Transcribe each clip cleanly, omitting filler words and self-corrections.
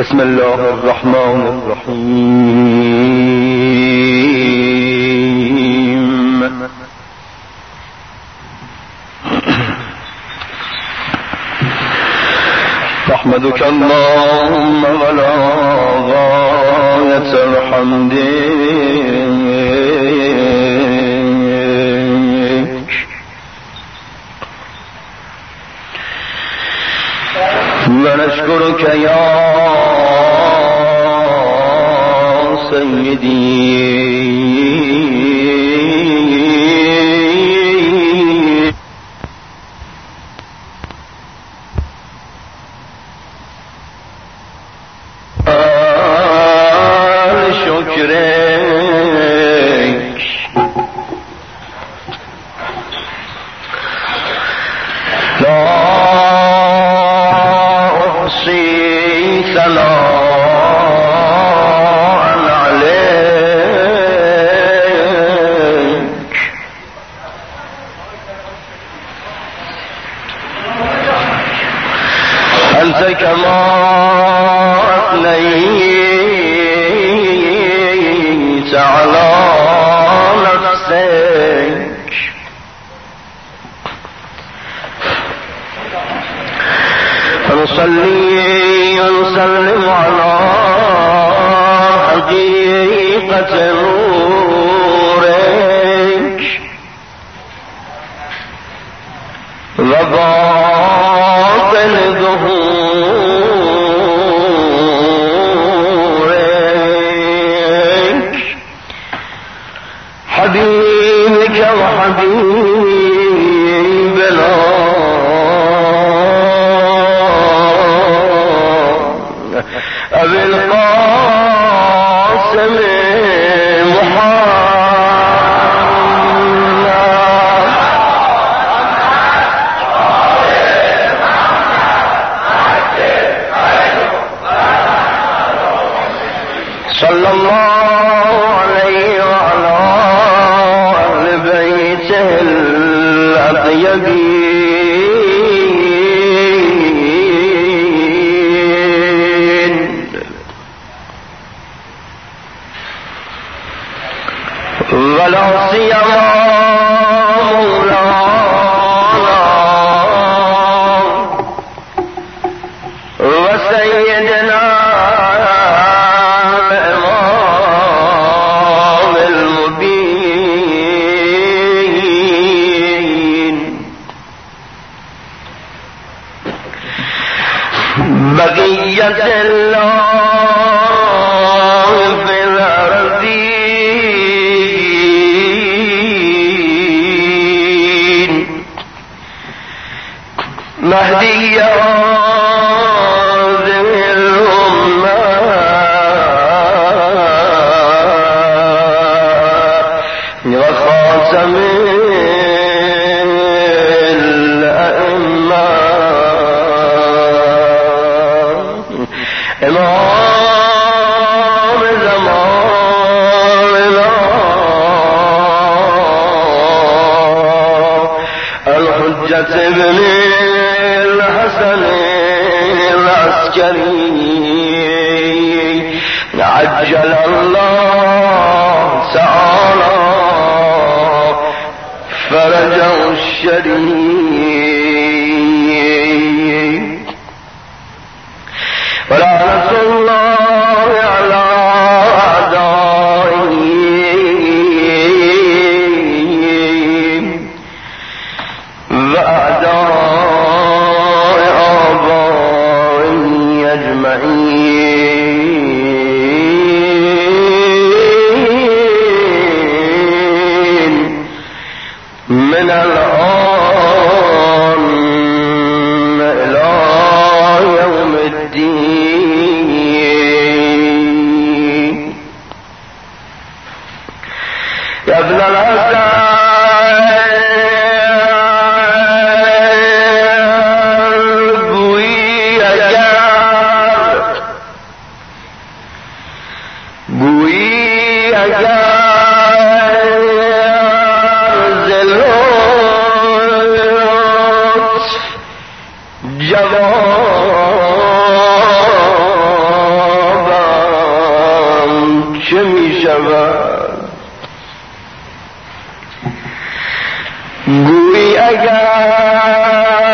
بسم الله الرحمن الرحیم. نحمدك اللهم ولا غاية الحمد ونشكرك يا سيدي شكرك لا أحصي ثناء عليك أنت كما أثنيت على نفسك فنصلي ونسلم على حقيقة نورك وباطن ظهورك حبيبك وحبيبنا أبي القاسم صلى الله عليه وعلى أهل بيته الأطيبين ولا سيما مولانا وسيدنا الإمام المبين بقية الله في الأرضين مهدي هذه الأمة وخاتم الأئمة إمام زماننا الحجة ابن الحسن العسكري عجل الله تعالى فرجه الشريف ولعنة الله على أعدائهم وأعداء آبائهم أجمعين من الآن گویی اگر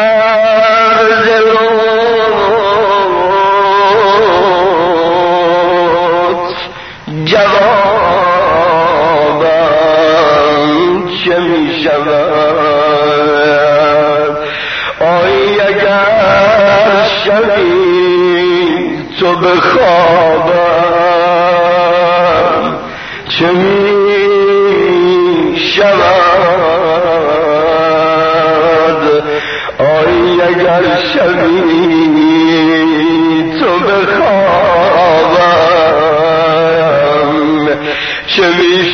زلوت جوابم چه می شود؟ آی اگر شبی تو بخوابم چه می شود؟ آی اگر شبی تو بخوابم چه می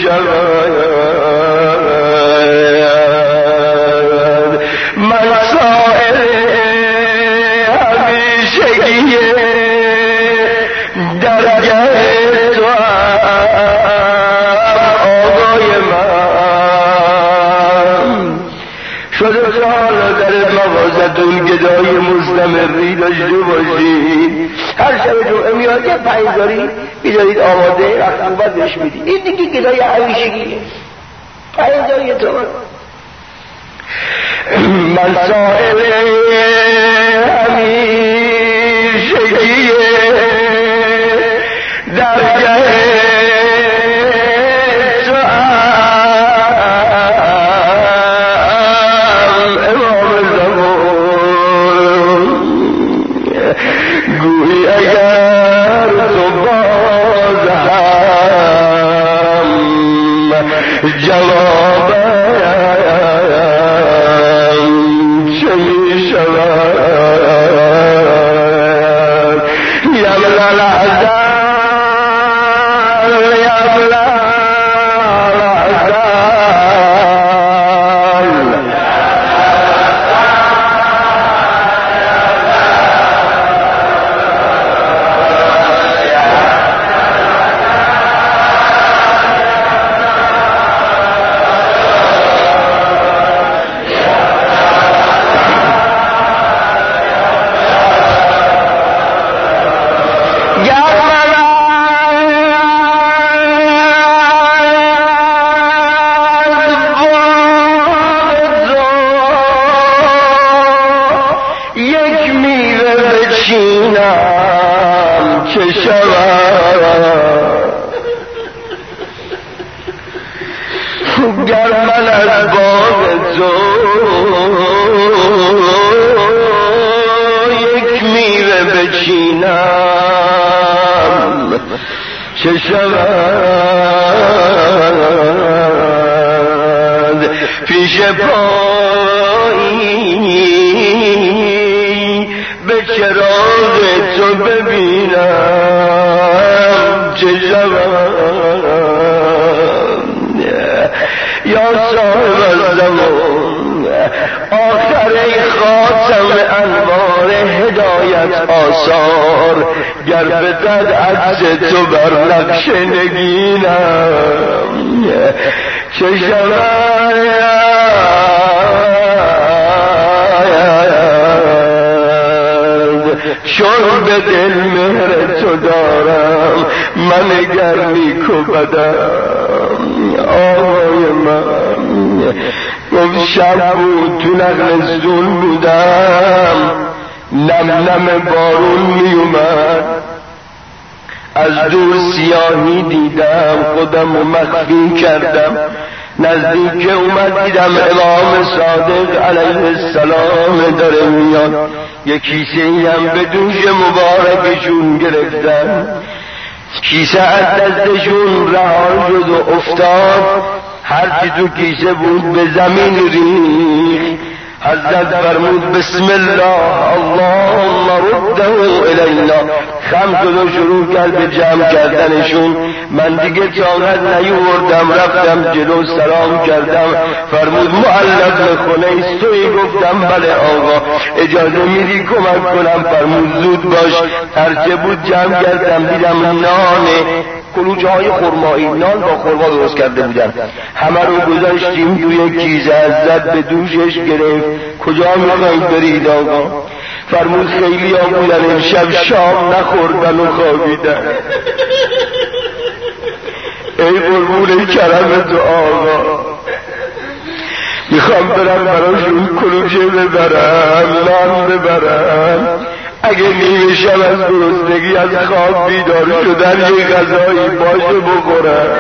شود؟ من سائل همیشگی درگه تو آقای من شده سال در موازتون گدای مستمری داشته باشید. هر شب جمعه میاد یه پنجاری بیدارید آماده رقصوبت بهش میدید. این دیگه گدای همیشگیه. پنجاری تو من سائل همیشگیه درگه تو امام زمان. گویی اگر تو باز هم جوابم چه می شود؟ یبلا العذاب یبلا چه شود؟ گر من از باغ تو یک میوه بچینم چه شود؟ پیش پایی به چراغ تو ببینم چه شود؟ یا صاحب الزمان آخر ای خاتم انوار هدایت آثار گر بدد عکس تو بر نقش نگینم چه شود؟ چون به دل مهر تو دارم من گر نیک و بدم آقای من گفت شب بود تو نقل زون بودم نم نم بارون می اومد از دور سیاهی دیدم خودم و مخفی کردم نزدیک اومد دیدم امام صادق علیه السلام داره میاد یک کیسه هم به دوش مبارکشون گرفتن کیسه از دستشون رها شد و افتاد هرچی تو کیسه بود به زمین ریخت حضرت فرمود بسم الله اللهم رده الینا خم شد و شروع کرد به جمع کردنشون من دیگه طاقت نیاوردم رفتم جلو سلام کردم فرمود معلق خونه است تویی گفتم بله آقا اجازه میدی کمک کنم فرمود زود باش هرچه بود جمع کردم دیدم نان کلوچه های خرمایی نان با خرما درست کرده بودن همه رو گذاشتیم توی کیسه حضرت به دوشش گرفت کجا میخواید برید آقا فرمود خیلی ها بودن امشب شام نخوردن و خوابیدن ای قربون کرم تو آقا میخوام برم براشون کلوچه ببرم، نان ببرم، اگه نیمه شب از گرسنگی از خواب بیدار شدن یه غذایی باشه بخورم.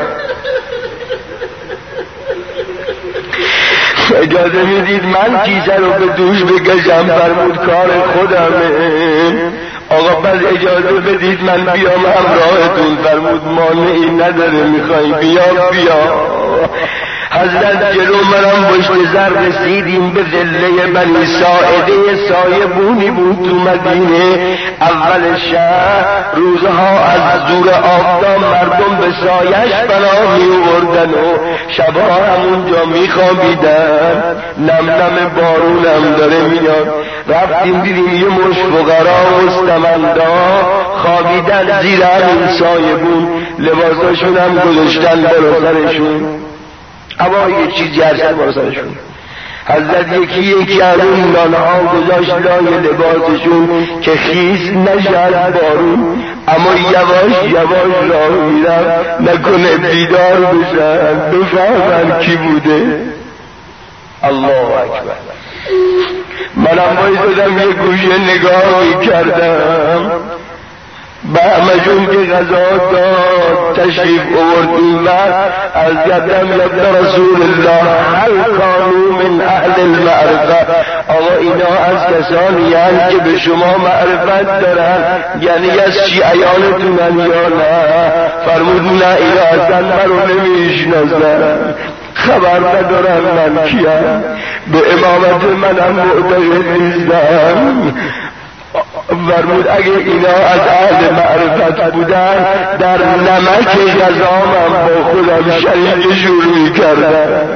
اجازه میدید من کیسه رو به دوش بکشم؟ فرمود کار خودمه. آقا بس اجازه بدید من بیام همراهتون. فرمود مانعی نداره، میخوای بیا. حضرت جلو منم پشت سر رسیدیم به ضله بنی ساعده. سایبونی بود تو مدینه اول شهر. روزها از زور آفتاب مردم به سایش پناه می‌آوردن و شبها همونجا میخوابیدن. نم نم بارونم داره میاد. رفتیم دیدیم یه مش فقرا مستمندا خوابیدن زیر همین سایبون، لباساشون هم گذاشتن بالا سرشون، اما یه چیزی هرشد بالا سرشون. حضرت یکی از اون نانها گذاشت لای لباسشون که خیس نشد بارون، اما یواش راه میرم نکنه بیدار بشن بفهمن کی بوده. الله اکبر. منم بایستدم یه گوشه نگاه میکردم به همشون که غذا داد تشریف آوردیم و از یدم یبن رسول الله هل کانو من اهل المعرفه. آقا اینا از کسانی هست که به شما معرفت دارن، یعنی از شیعیانتونن یا نه؟ فرمود نه، اینا اصلا منو نمیشناسن، خبر ندارن من کیم، به امامت منم معتقد نیستم. فرمود اگه اینا از اهل معرفت بودن در نمک غذامم با خودم شریکشون میکردم.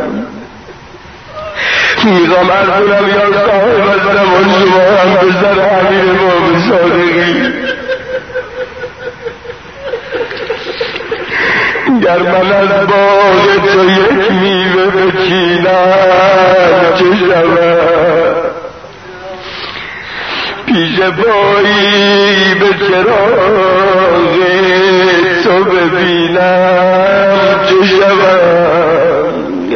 میخوام ارزونم یا صاحب از زمان شما هم بزن امیر امام صادقی، گر من از باغ تو یک میوه بچینم چه شود، پیش پایی به چراغ تو ببینم چه شود.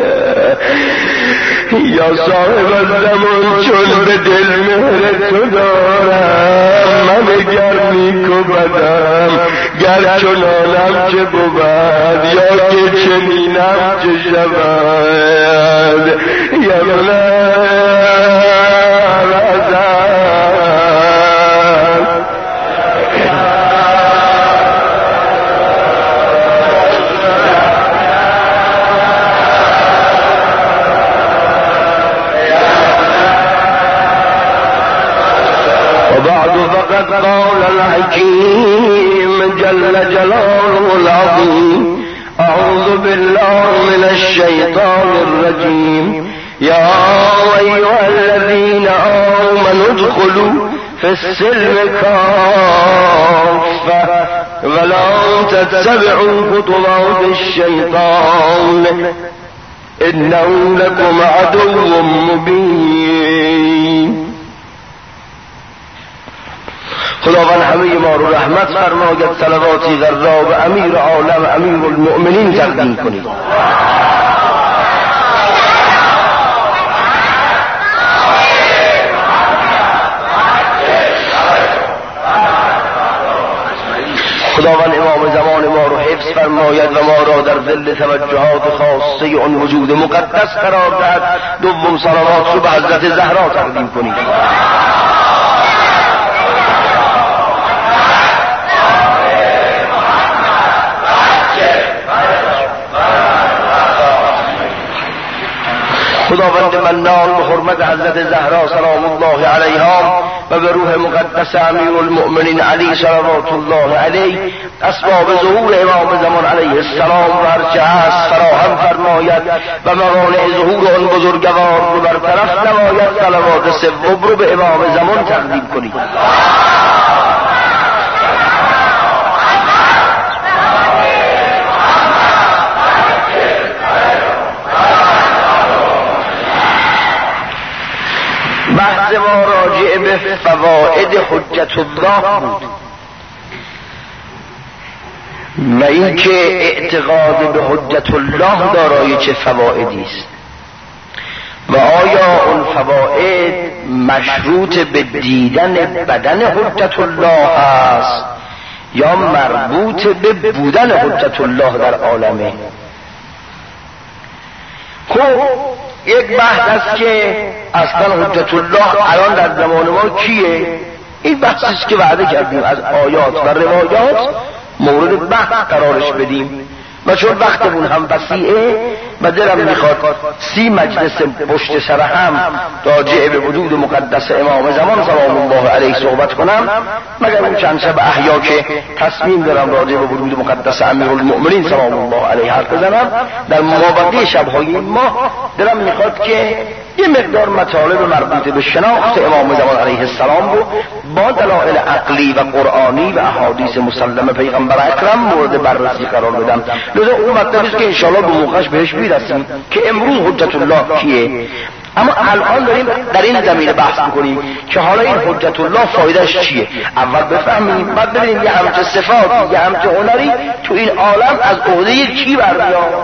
یا صاحب الزمان چون به دل مهر تو دارم، من گر نیک و بدم گر چنانم چه بود، یا که چنینم چه شود. یا من قال الحكيم جل جلاله العظيم أعوذ بالله من الشيطان الرجيم يا أيها الذين آمنوا ادخلوا في السلم كافة ولا تتبعوا خطوات الشيطان إنه لكم عدو مبين. خداوند همه ما رو رحمت فرماید. صلواتی ذرا به امیر عالم امیر المؤمنین تقدیم کنید. خداوند امام زمان ما رو حفظ فرماید و ما را در ظل توجهات خاصه اون وجود مقدس قرار دهد. دوم صلوات رو به حضرت زهرا تقدیم کنید. خداوند منان به حرمت حضرت زهرا سلام الله علیها و به روح مقدس امیر المؤمنین علی صلوات الله علیه اسباب ظهور امام زمان علیه السلام و هرچه هست فراهم فرماید و موانع ظهور آن بزرگوار رو برطرف نماید. صلوات سوم رو به امام زمان تقدیم کنید. بحث ما راجع به فواید حجت الله بود و این که اعتقاد به حجت الله دارای چه فوائدی است و الفوائد مشروط به دیدن بدن حجت الله است یا مربوط به بودن حجت الله در عالمه؟ خب یک بحث است که اصلا حجت الله الان در زمان ما کیه؟ این بحثی است که وعده کردیم از آیات و روایات مورد بحث قرارش بدیم و چون وقتمون هم وسیعه و دلم میخواد 30 مجلس پشت سر هم راجع به وجود مقدس امام زمان سلام الله علیه صحبت کنم، مگر اون چند شب احیا که تصمیم دارم راجع به وجود مقدس امیرالمؤمنین سلام الله علیه حرف بزنم. در مابقی شبهای این ماه دلم میخواد که یه مقدار مطالب مربوط به شناخت امام زمان علیه السلام رو با دلایل عقلی و قرآنی و احادیث مسلمه پیغمبر اکرم مورد بررسی قرار بدم. لذا اون مطلبی است که انشاءالله به موقعش بهش میرسیم که امروز حجت الله کیه. اما الان داریم در این زمینه بحث میکنیم که حالا این حجت الله فایدهش چیه. اول بفهمیم، بعد ببینیم یه همچه صفات، یه همچه هنری تو این عالم از عهده کی برمیاد.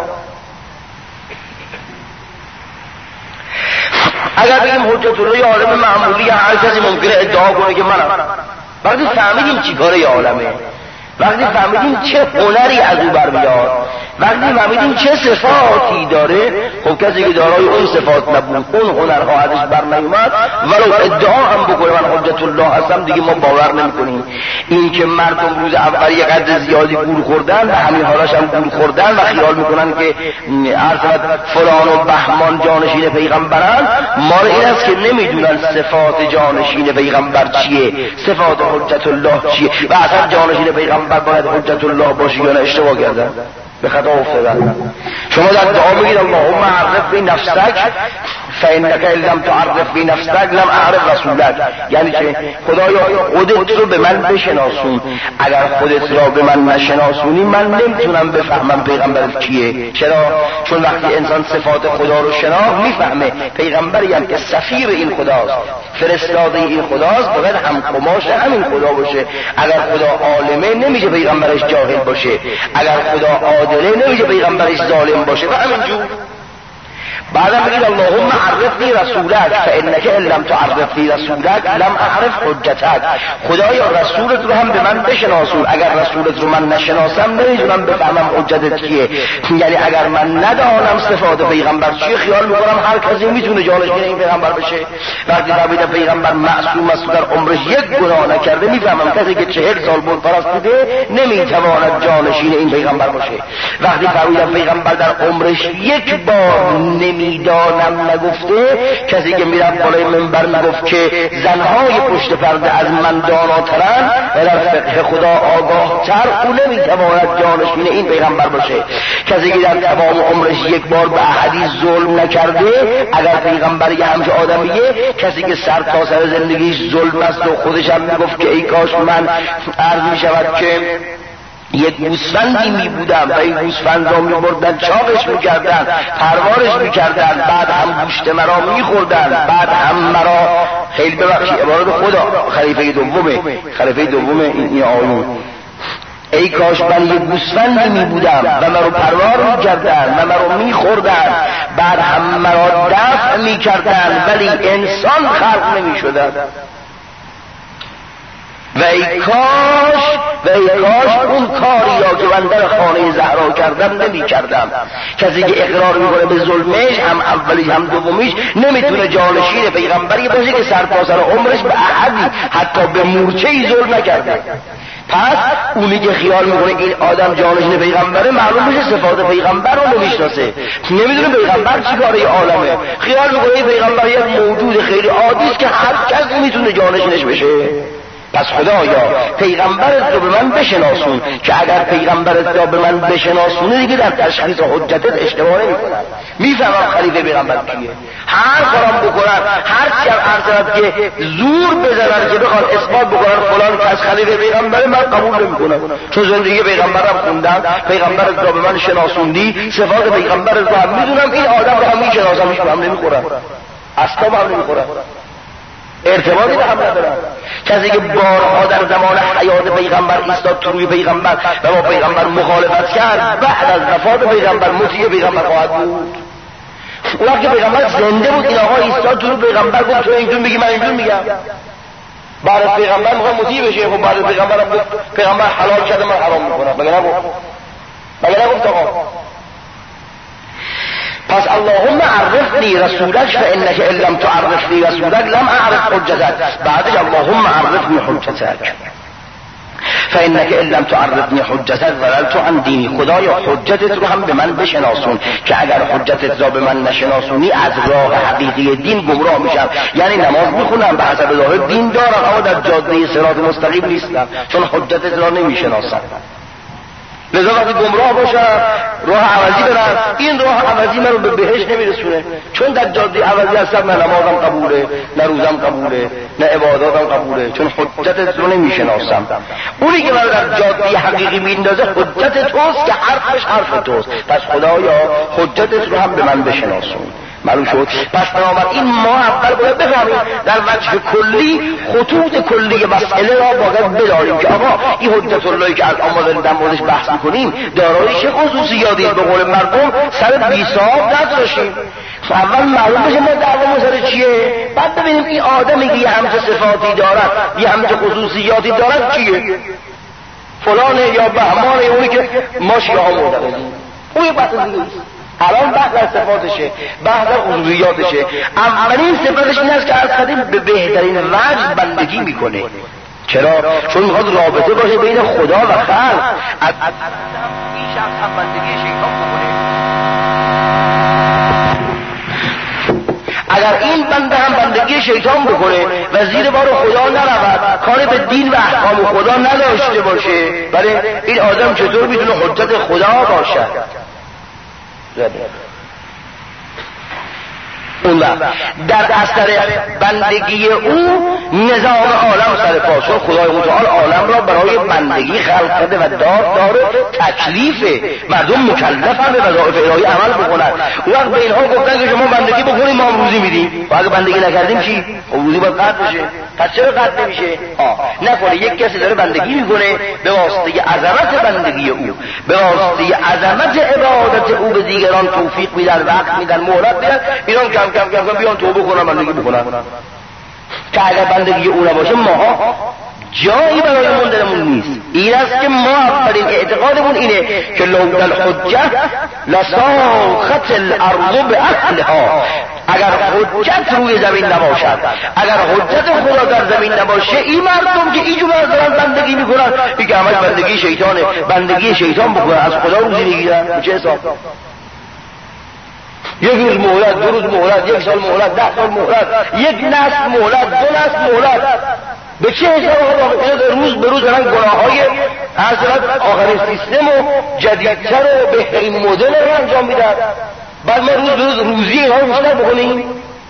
اگر بگیم حجت الله یه عالم معمولی، هر کسی ممکنه ادعا کنه که منم. وقتی فهمیدیم چی کاره یه عالمه، وقتی فهمیدیم چه هنری از او برمیاد، وقتی فهمیدیم چه صفاتی داره، خب کسی که دارای اون صفات نبود، اون هنرها ازش برنمیومد، ولو ادعا هم بکنه من حجت الله هستم، دیگه ما باور نمیکنیم. این که مردم روز اول یه قدر زیادی گول خوردن و همین حالاش هم گول خوردن و خیال میکنن که عرض فلان و بهمان جانشین پیغمبرن، مال این است که نمیدونن صفات جانشین پیغمبر چیه، صفات حجت الله چیه و اصلا جانشین پیغمبر باید حجت الله باشه یا نه. اشتباه کردن، به خطا افتادن. شما در دعا میگید اللهم عرف بی نفسک فانک ان لم تعرف بی نفسک لم اعرف رسولک، یعنی چه؟ خدایا خودت رو به من بشناسون، اگر خودت را به من نشناسونی من نمیتونم بفهمم پیغمبرت کیه. چرا؟ چون وقتی انسان صفات خدا رو شناخت میفهمه پیغمبری هم که سفیر این خداست، فرستاده این خداست، باید هم قماش همین خدا باشه. اگر خدا عالمه نمیشه پیغمبرش جاهل باشه، اگر خدا عادله نمیشه پیغمبرش ظالم باشه و همینجور. بعدم بگید اللهم عرفنی رسولک فانک ان لم تعرفنی رسولک لم اعرف حجتک، خدایا رسولت رو هم به من بشناسون، اگر رسولت رو من نشناسم نمیدونم بفهمم حجتت کیه. یعنی اگر من ندانم صفات پیغمبر چیه، خیال میکنم هر کسی میتونه جانشین این پیغمبر بشه. وقتی فهمیدم پیغمبر معصوم است و در عمرش یک گناه نکرده، میفهمم کسی که 40 سال بود پرست بوده نمیتواند جانشین این پیغمبر باشه. وقتی فهمیدم پیغمبر در عمرش یک بار میدانم نگفته، کسی که میرفت بالای منبر میگفت که زنهای پشت پرده از من داناترن و در فقه خدا آگاه تر، او نمیتواند جانشین این پیغمبر باشه. کسی که در تمام عمرش یک بار به احدی ظلم نکرده، اگر پیغمبر یه همچه آدمیه، کسی که سر تا سر زندگیش ظلم است و خودش هم میگفت که ای کاش من عرض میشود که یک گوسفندی می بودم و این گوسفند را می بردن چاقش می کردن، پروارش می کردن، بعد هم گوشت مرا می خوردن، بعد هم مرا، خیلی ببخشی عبارت خدا، خلیفه دومه این آیون، ای کاش من یک گوسفندی می بودم و مرا پروار می کردن و مرا می خوردن، بعد هم مرا دفع می کردن ولی انسان خلق نمی شدن. و ای کاش اون کاری را که من در خانه زهرا کردم نمی کردم. کسی که اقرار میکنه به ظلمش، هم اولیش هم دومیش، نمیتونه جانشین پیغمبری باشه که سرتاسر عمرش به احدی حتی به مورچه‌ای ظلم نکرده. پس اونی که خیال میکنه این آدم جانشین پیغمبره، معلوم میشه صفات پیغمبر رو نمیشناسه، نمیدونه پیغمبر چی کاره عالمه، خیال میکنه این پیغمبر یک موجود خیلی عادی است که هر کس میتونه جانشینش بشه. پس خدایا پیغمبرت رو به من بشناسون که اگر پیغمبرت رو به من بشناسونه دیگه در تشخیص حجتت اشتباه نمی‌کنم، میفهمم خلیفه پیغمبر کیه. هر کارم بکنن، هر چی عرض که زور بزنن که بخوان اثبات بکنن فلان کس خلیفه پیغمبره، من قبول نمی‌کنم. چون زندگی پیغمبرم خوندم، پیغمبرت رو به من شناسوندی، صفات پیغمبرت رو هم میدونم، این آدم رو هم میشناسم، هیچ هم نمی‌خورم، اصلا هم نمی‌خورم، ارتباطی به هم ندارن. کسی که بارها در زمان حیات پیغمبر ایستاد تو روی پیغمبر و با پیغمبر مخالفت کرد، بعد از وفات پیغمبر مطیع پیغمبر خواهد بود. اون وقت که پیغمبر زنده بود این آقا ایستاد تو پیغمبر گفت تو اینجور میگی من اینجور میگم. بعد از پیغمبر میخواد مطیع بشه، خب بعد از پیغمبر هم گفت پیغمبر حلال کرده من حرام میکنم، مگه نگفت آقا؟ پس اللهم عرفنی رسولک فانک ان لم تعرفنی رسولک لم اعرف حجتک. بعدش اللهم عرفنی حجتک فانک ان لم تعرفنی حجتک ضللت عن دینی. خدایا حجتت رو هم به من بشناسون که اگر حجتت را به من نشناسونی از راه حقیقی دین گمراه میشم. یعنی نماز میخونم به حسب ظاهر دین دارم اما در جاده صراط مستقیم نیستم چون حجتت را نمیشناسم. لذا وقتی گمراه باشم راه عوضی برم، این راه عوضی من رو به بهشت نمیرسونه چون در جاده عوضی هستم. نه نمازم قبوله، نه روزم قبوله، نه عباداتم قبوله چون حجتت رو نمیشناسم. اونی که من در جاده حقیقی میندازه حجت توست که حرفش حرف توست. پس خدایا حجتت رو هم به من بشناسون. معلوم شد؟ پس بنابراین ما اول باید بفهمیم در وجه کلی خطوط کلی مسئله را باید بداریم که آقا این حجت اللهی که الان ما داریم در موردش بحث میکنیم دارای چه خصوصیاتی به قول مردم سر بی‌صاحب نداشتیم. اول معلوم بشه ما دعوامون سر چیه، بعد ببینیم این آدمی که یه همچه صفاتی دارد یه همچه خصوصیاتی دارد چیه، فلانه یا بهمانه، اونی که ما شیعه ها معتقدیم اون یه بحث دیگه است. الان بحث از صفاتشه، بحث از خصوصیاتشه. اولین صفاتش این است که از قدیم به بهترین وجه بندگی میکنه. چرا؟ چون میخواد رابطه باشه بین خدا و خلق. این شخص هم بندگی شیطان بکنه. اگر این بنده هم بندگی شیطان بکنه و زیر بار خدا نرود، کار به دین و احکام خدا نداشته باشه، برای این آدم چطور میتونه حجت خدا باشد؟ اون در اثر بندگی او نظام عالم سر پا شد. خدای متعال عالم را برای بندگی خلق کرده و دار تکلیف مردم مکلفن به وظایف الهی عمل بکنن. اون وقت به اینها گفتن که شما بندگی بکنید ما روزی میدیم و اگه بندگی نکردیم چی؟ روزی باید قطع بشه. پس چرا قطع نمیشه؟ نکنه یک کسی داره بندگی میکنه به واسطه عظمت بندگی او، به واسطه عظمت عبادت او به دیگران توفیق میدن، وقت میدن، مهلت میدن، اینا کم بیان توبه کنن بندگی بکنن. که اگر بندگی او نباشه ماها جایی برای موندنمون نیست. این است که ما اولین اعتقادمون اینه که لولا الحجه لساخت الارض باهلها. اگر حجت روی زمین نباشد، اگر حجت خدا در زمین نباشه، این مردم که اینجور دارن بندگی میکنن این که همش بندگی شیطانه، بندگی شیطان بکنن، از خدا روزی میگیرن. به چه حساب؟ یک روز مهلت، دو روز مهلت، یک سال مهلت، 10 سال مهلت، یک نسل مهلت، 2 نسل مهلت. به چه حساب؟ روز به روز دارن گناههای حضرت آخرین سیستم و جدیدتر و بهترین مدل رو انجام میدن. بعد ما روز به روز روزی اینها رو بیشتر بکنیم.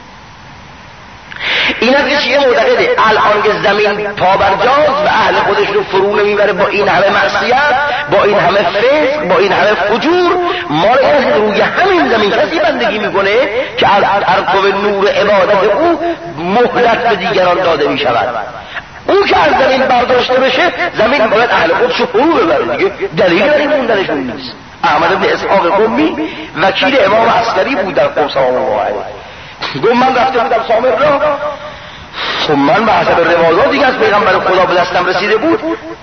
این است که چیه معتقده الان که زمین پابرجاست و اهل خودش رو فرو نمیبره با این همه معصیت، با این همه فسق، با این همه فجور، ما روی همین زمین کسی بندگی میکنه که از ارقب نور عبادت او مهلت به دیگران داده میشود. اون که از زمین برداشته بشه زمین باید اهل خودش رو فرو ببره دیگه، دلیل برای موندنشون نیست. احمد بن اسحاق قمی وکیل امام عسکری بود در قم سلام الله علیه. گفت من رفته بودم سامر را، خب من به حسب روایاتی که از پیغمبر خدا به دستم رسیده بود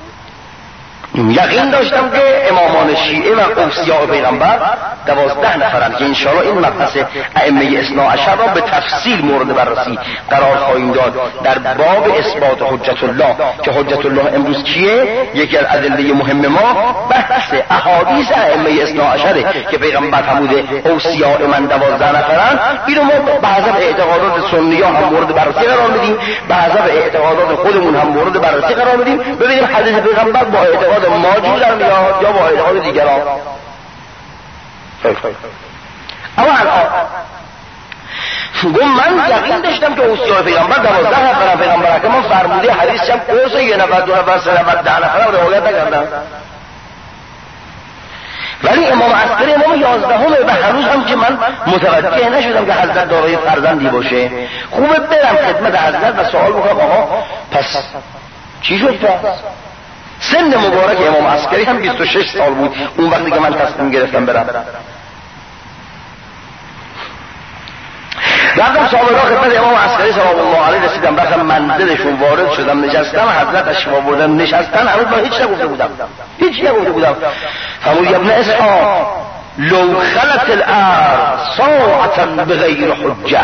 یقین داشتم که امامان شیعه و اوصیاء پیغمبر 12 نفرند که انشاءالله این مبحث ائمه اثنا عشر را به تفصیل مورد بررسی قرار خواهیم داد در باب اثبات حجت الله. که حجت الله امروز چیه؟ یکی از ادله مهم ما بحث احادیث ائمه اثنا عشره که پیغمبر فرموده اوصیاء من 12 نفرند. اینو ما به حسب اعتقادات سنی‌ها هم مورد بررسی قرار میدیم، به حسب اعتقادات خودمون هم مورد بررسی قرار میدیم، ببینیم حدیث پیغمبر با اعتقاد ما جور میاد یا با اعتقاد دیگران. اما الان گفت من یقین داشتم که اوصیاء پیغمبر 12 نفر پیغمبر اکرم فرموده، حدیث هم قوس 1 نفر 2 نفر 3 نفر 10 نفر روایت نکردن. ولی امام عسکری امام 11 و هنوز هم که من متوجه نشدم که حضرت دارای فرزندی باشه. خوبه برم خدمت حضرت و سوال بکنم آقا پس چی شد؟ پس سن مبارک امام عسکری هم 26 سال بود اون وقتی که من تصمیم گرفتم برم. رفتم سابقا خدمت امام عسکری سلام الله علیه رسیدم، رفتم منزلشون وارد شدم، نشستم، حضرت تشریف آوردن نشستن، هنوز من هیچ نگفته بودم. فرمود ابن اسحاق لو خلت الارض ساعة بغیر حجه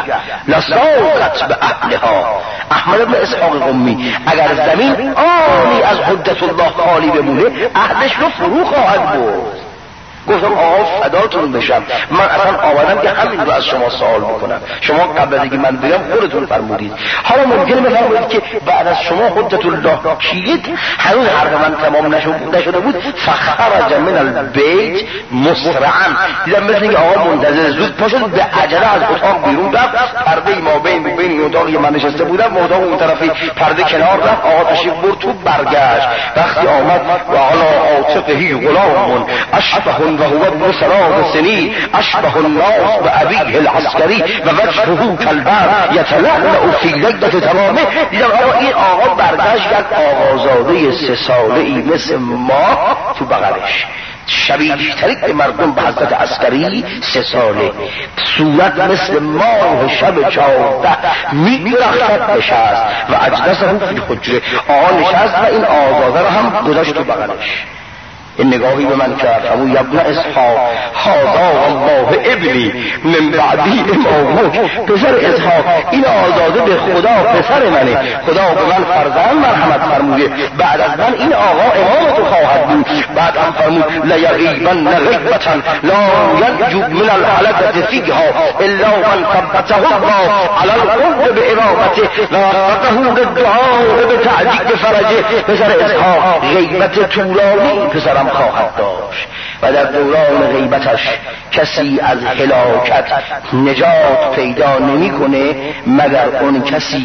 لساقت به اهلها. احمد بن اسحاق قمی اگر زمین آنی از حجت الله خالی بمونه اهلش رو فرو خواهد برد. گفتم آقا فداتون بشم، من اصلا آمدم که همین رو از شما سوال بکنم، شما قبل از اینکه من بگم خودتون فرمودید، حالا ممکنه بفرمایید که بعد از شما حجت الله کیید؟ هنوز حرف من تمام نشده بود. فخرج من البیت مسرعا، دیدم مثل اینکه آقا منتظر زود پاشد به عجله از اتاق بیرون رفت، پرده ما بین اتاقی من نشسته بودم اتاق اون طرفی پرده کنار رفت، آقا تشریف برد تو، برگشت. وقتی آمد و علی عاتقه غلام اشبه و هو ابن 3 سنین اشبه الناس بأبیه العسکری و وجهه کالبرق یتلألأ فی لذة تمامه. دیدم آقا این آقا برگشت یک آقازاده 3 ساله‌ای مثل ما تو بغلش، شبیه ترک مردم به حضرت عسکری 3 ساله، صورت مثل ماه شب 14 می‌درخشد نشست و اجلسه فی الحجره. آقا نشست و این آقازاده را هم گذاشت تو بغلش. این نگاهی به من کرد، فرمود ابن اسحاق هذا الله ابنی من بعدی امامک. پسر اسحاق این آزاده به خدا پسر منه، خدا به من فرزند مرحمت فرموده، بعد از من این آقا امام تو خواهد بود. بعد هم فرمود لیغیبن غیبتا لا ینجو من الحلقة فیها الا من ثبته الله علی القرب بامامته و وفقه بالدعاء بتعجیل فرجه. پسر اسحاق غیبت طولانی پسرم خواهد داشت و در دوران غیبتش کسی از هلاکت نجات پیدا نمیکنه مگر اون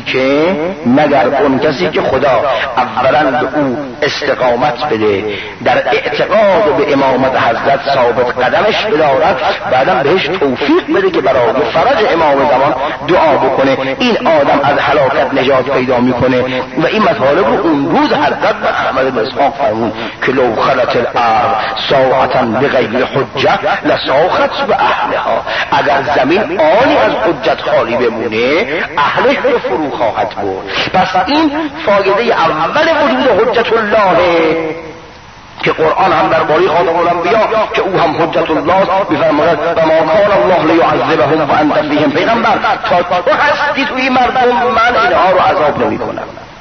کسی که خدا اولا به او استقامت بده، در اعتقاد به امامت حضرت ثابت قدمش بدارد، بعدم بهش توفیق بده که برای فرج امام زمان دعا بکنه. این آدم از هلاکت نجات پیدا میکنه و این مطالب رو اون روز حضرت احمد بن اسحاق فرمود که لو خلت الارض ساعة بغیر حجه لساخت به اهلها. اگر زمین آنی از حجت خالی بمونه اهلش رو فرو خواهد برد. پس این فایده اول وجود حجت الله که قرآن هم درباره خاتم الانبیا که او هم حجت الله است می‌فرماید و ما کان الله لیعذبهم وانت فیهم. پیغمبر تا تو هستی توی مردم من اینها رو عذاب نمی‌کنم.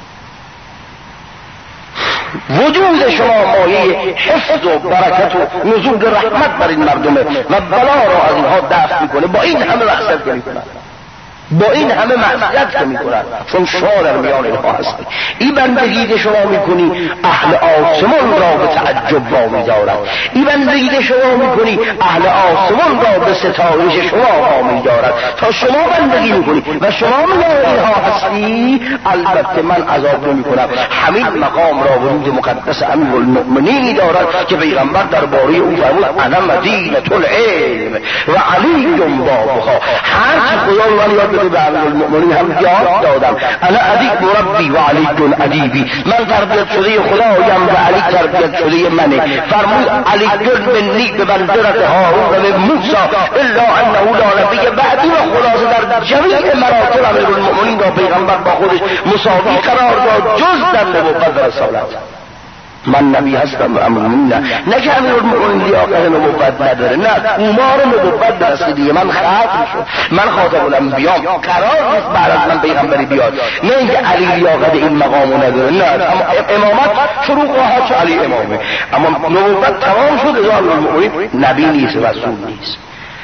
وجود شما مایه حفظ و برکت و نزول رحمت بر این مردمه و بلا را از اینها دفع میکنه. با این همه معصیت میکنن، با این همه معصیت میکنن، چون شما در میان اینها هستید. این بندگی که شما میکنی اهل آسمان را به تعجب وامی‌دارد، این بندگی که شما میکنی اهل آسمان را به ستایش شما وامی‌دارد. تا شما بندگی میکنی و شما میان اینها هستی، البته من عذاب نمیکنم. همین مقام را ورود مقدس امیرالمؤمنینی دارد که پیغمبر درباره او فرمود انا مدینة العلم و علی بابها. هر چی خدا من یاد بده به امیرالمؤمنین هم یاد دادم. انا ادیب ربی و علی ادیبی، من تربیت شده خدایم و علی تربیت شده منه. فرمود علی منی به منزلت هارون و به موسی الا انه لا نبی بعدی. و خلاصه در جمیع مراتب امیرالمؤمنین را پیغمبر با خودش مساوی قرار داد جز در نبوت و رسالت. من نبی هستم امیرالمؤمنین نه که امیرالمؤمنین لیاقت نبوت نداره، نه اومار نبوت درسیدیه. من ختم شد، من خاتم الانبیام، قرار نیست بعد از من پیغمبری بیاد. نه اینکه علی لیاقت این مقامو نداره، نه امامت شروع خواهد شد علی امامه، اما نبوت تمام شد از امیرالمؤمنین نبی نیست رسول نیست.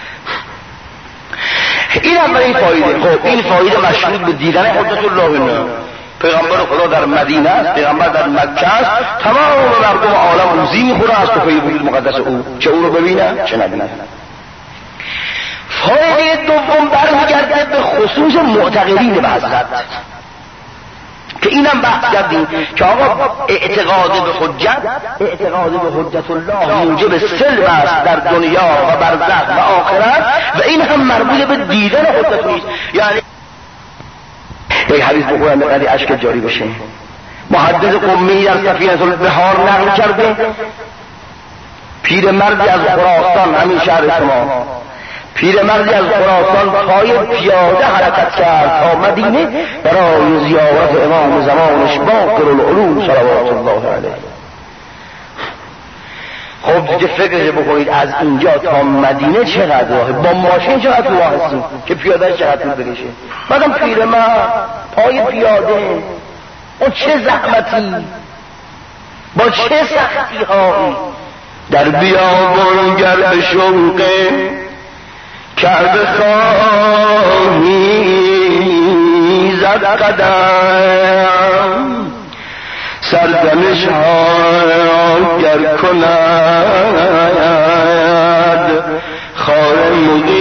این اولین فایده. خب این فایده مشروط به دیدن حجت الله نه. پیغمبر خدا در مدینه است، پیغمبر در مکه است، تمام مردم عالم روزی میخوره از توفیل وجود مقدس او، چه او رو ببینن چه نبینن. فایده دوم برمیگرده به خصوص معتقدین به حضرت که اینم بحث کردیم که آقا اعتقاد به حجت الله موجب سلب است در دنیا و برزخ و آخرت و این هم مربوط به دیدن حجت نیست. یعنی یک حدیث بخورن دقیقی اشک جاری بشه. محدث قمی در سفینه البحار نقل کرده، پیر مردی از خراسان همین شهر شما، پیرمردی از خراسان پای پیاده حرکت کرد تا مدینه برای زیارت امام زمانش باقر العلوم صلوات الله علیه. خب دیگه فکرش بکنید از اینجا تا مدینه چقدر راهه، با ماشین چقدر راه هستیم که پیاده چقدر طول بکشه. بعدم پیرمرد پای پیاده، اون چه زحمتی با چه سختی هایی. در بیابان گرد شوقه کرده خواهی زد قدم، سرزنش ها گر کند خار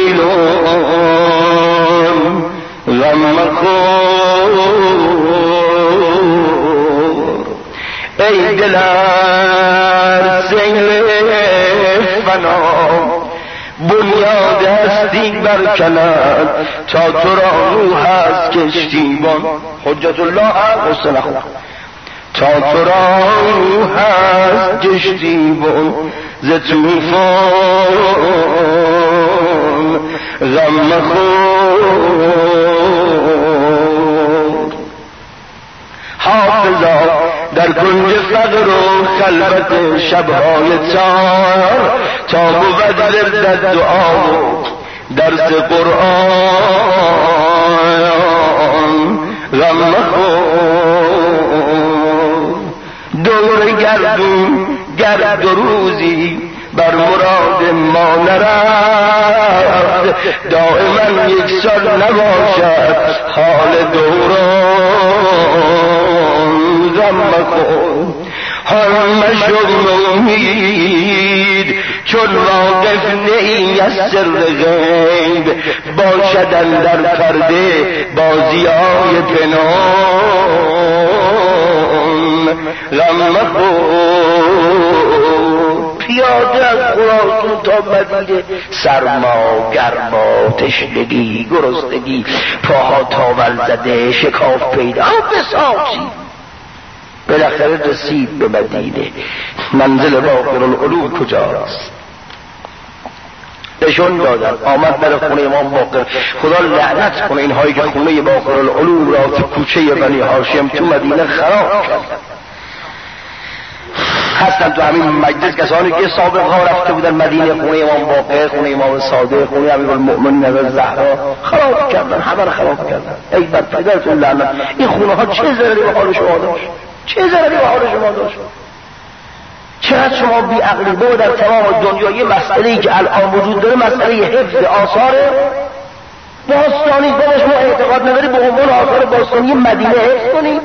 مغیلون غم خور. ای دلر سیل فنا بنیاد هستی برکند تا تو را روح از کشتیبان. حجت الله حسن خود تا تو را روح از کشتیبان ز طوفان غم خور. حافظا در کنج فقر و خلوت شبهای تار تا بود ورد دعا و درس قرآن غم خور. دور گردون گرد و روزی بر مراد ما نرفت، دائما یک سال نباشد حال دوران غم خور. همه شغل امید چون واقف نئی از سر غیب باشدن در پرده بازیای پنهان غم خور. پیاده از خراسان تا مدینه، سرما، گرما، تشنگی، گرسنگی، پاها تاول زده، شکاف پیدا بسازی. بالاخره رسید به مدینه. منزل باقر العلوم کجاست؟ نشون دادن. آمد در خونه امام باقر. خدا لعنت کنه اینهایی که خونه باقر العلوم را تو کوچه بنی هاشم تو مدینه خراب کرد. هستن تو همین مجلس کسانی که سابق ها رفته بودن مدینه، خونه امام باقر، خونه امام صادق، خونه امیرالمؤمنین حضرت زهرا، خراب کردن، همه را خراب کردن. ای بر پدرتون لعنت. این خونه ها چه ضرری به حال شما داشت؟ چه ضرری به حال شما داشت؟ چقدر شما بی عقلی. با در تمام دنیا یه مسئله‌ای که الان وجود داره مسئله حفظ آثار باستانی. با شما اعتقاد نداری به عنوان آثار باستانی مدینه حفظ کنید؟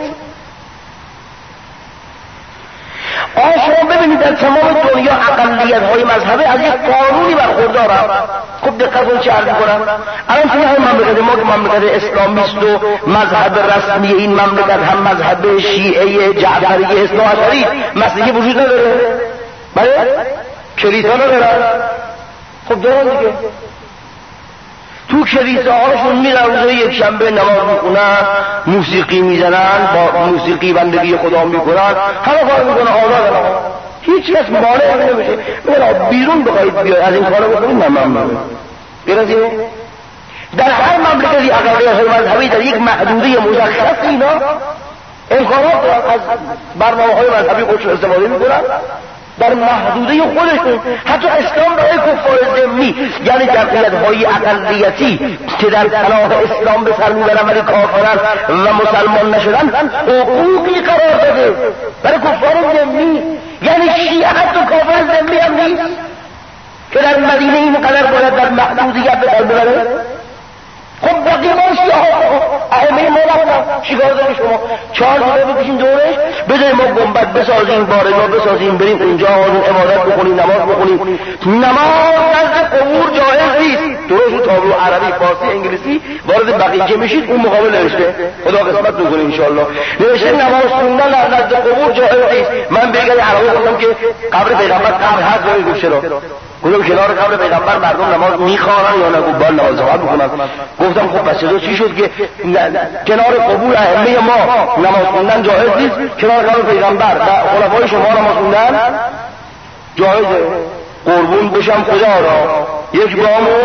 شما ببینید در تمام دنیا اقلیت‌های مذهبی از یک قانونی برخوردارن. خب دقت کنید چه عرض می‌کنم. الان توی همین مملکت ما که مملکت اسلامی است و مذهب رسمی این مملکت هم مذهب شیعه جعفری اثنا عشری، مسیحی وجود نداره. بله کلیسا نداره. خب دارن دیگه. تو کلیساهاشون میرن روز یک شنبه نماز میخونن، موسیقی میزنن، با موسیقی بندگی خدا میکنن، همه کار میکنن، آزادن. هیچ کس مانع نمیشه. بلا بیرون بخواید بیاید از این کارا بکنید نه ممنون. برازیل در هر مملکتی اقلیت‌های مذهبی در یک محدوده مشخص اینا امکانات از برنامه‌های مذهبی خودشون استفاده میکنن در محدوده خودشون. حتی اسلام برای کفار ذمی، یعنی جمعیت‌های اقلیتی که در پناه اسلام به سر میبرن ولی کافرن و مسلمان نشدن، حقوقی قرار داده برای کفار ذمی. یعنی شیعه حتی کافر ذمی هم نیست که در مدینه این قدر باید در محدودیت به سر ببره. خب بقیه ما شیعه ائمه ما رفتن، چیکار داریم شما؟ 4 ساله بکشیم دورش، بذاریم ما گنبد بسازیم، بارگاه بسازیم، بریم اونجا عبادت بکنیم، نماز بخونیم. نماز نزد قبور جایز نیست. درست تابلو عربی، فارسی، انگلیسی وارد بقیه میشید اون مقابل نوشته، خدا قسمت بکنه ان شاء الله، نوشته نماز خوندن نزد قبور جایز نیست. من بگم عربی گفتم که قبر پیغمبر قبر هست، گوش چرا؟ گفتم کنار قبر پیغمبر مردم نماز میخوانن یا نه؟ گفت بله نماز میخونن. گفتم خب پس چی شد که کنار قبور ائمه ما نماز خوندن جایز نیست، کنار قبر پیغمبر و خلفای شما نماز خوندن جایزه؟ قربون بشم خدا را یک گامو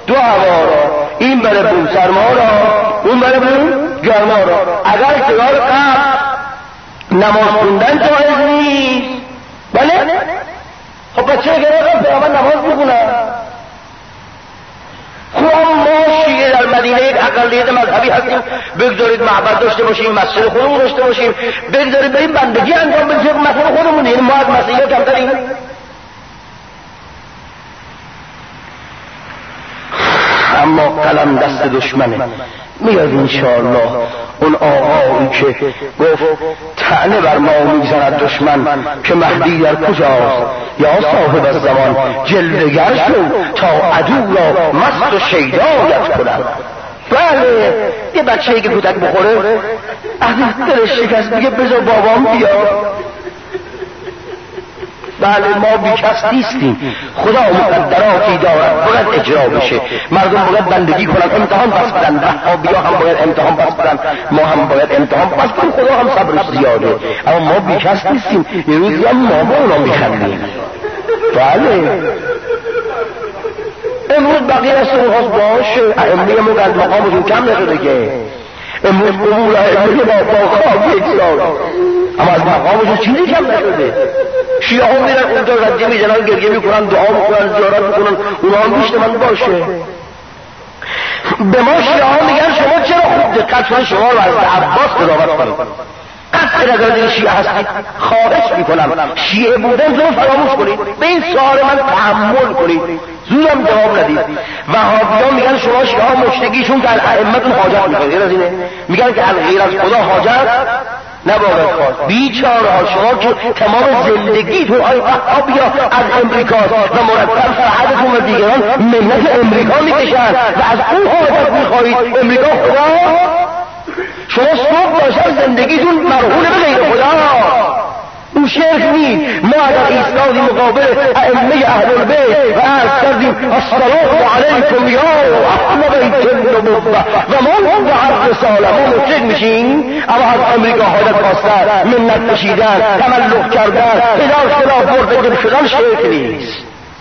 دو هوا را، این بره بون سرما را، اون بره بون گرما را. اگر کنار قبل نماز خوندن جایز نیست، بله؟ خب بچه گره پیامبر نماز بخونن. خب ما شیعه در مدینه یک اقلیت مذهبی هستیم، بگذارید معبد داشته باشیم، مسجد خودمون داشته باشیم، بگذارید بریم بندگی انجام بدیم، مسجد خودمون. یعنی ما از مسیحی‌ها کمتریم؟ اما قلم دست دشمنه. میاد انشاءالله اون آقایی که گفت طعنه بر ما میزند دشمن که مهدی در کجاست، یا صاحب الزمان جلوگر شو تا عدو را مست و شیدایت کنم. بله، یه بچه‌ای که کودک بخوره از دلش شکست میگه بذار بابام بیا. بله، ما بیکس نیستیم، خدا مقدراتی دارد باید اجرا بشه، مردم باید بندگی کنن، امتحان پس بدن، وهابیا هم باید امتحان پس بدن، ما هم باید امتحان پس بدن، خدا هم صبرش زیاده. اما ما بیکس نیستیم، یه روزی هم ما با اونا میخندیم. بله، امروز بقیه از سرخواست باشه، ائمه مقدم مقامشون کم نشده که امروز امور ائمه با خواب یک سال، اما از مقامشون چیزی کم نشده. شیعه ها میرن اونجا رجه میزنن، گریه میکنن، دعا میکنن، زیارت میکنن، اونا هم بیشت من باشه. به ما شیعه ها میگن شما چرا خوب دقت کنید شما رو از عباس قضاوت کنید. قصد نظر این شیعه هستید، خواهش میکنم شیعه بودن رو فراموش کنید، به این سوال من تحمل کنید، زودم جواب ندید. وهابیان میگن شما شیعه ها مشرکیشون که از ائمه‌تون حاجت میکنید، غیر از اینه؟ میگن که از غیر از خدا حاجت نباید خواست. بیچاره ها شما که تمام زندگی تو وهابیا از امریکاست و مرتب فرحتتون و دیگران ملت امریکا میکشن و از اون حاجت میخواهید. امریکا خدا؟ شما صبح باشد زندگیتون مرهون به غیر خدا. اون شرک نیست. ما اگر ایستادیم مقابل ائمه اهل البیت و عرض کردیم السلام علیکم یا اهل بیت النبوة و ما بعد رساله، ما مشرک میشیم. اما از امریکا حاجت خواستن، منت کشیدن، تملق کردن، هزار خلاف مرتکب شدن شرک نیست.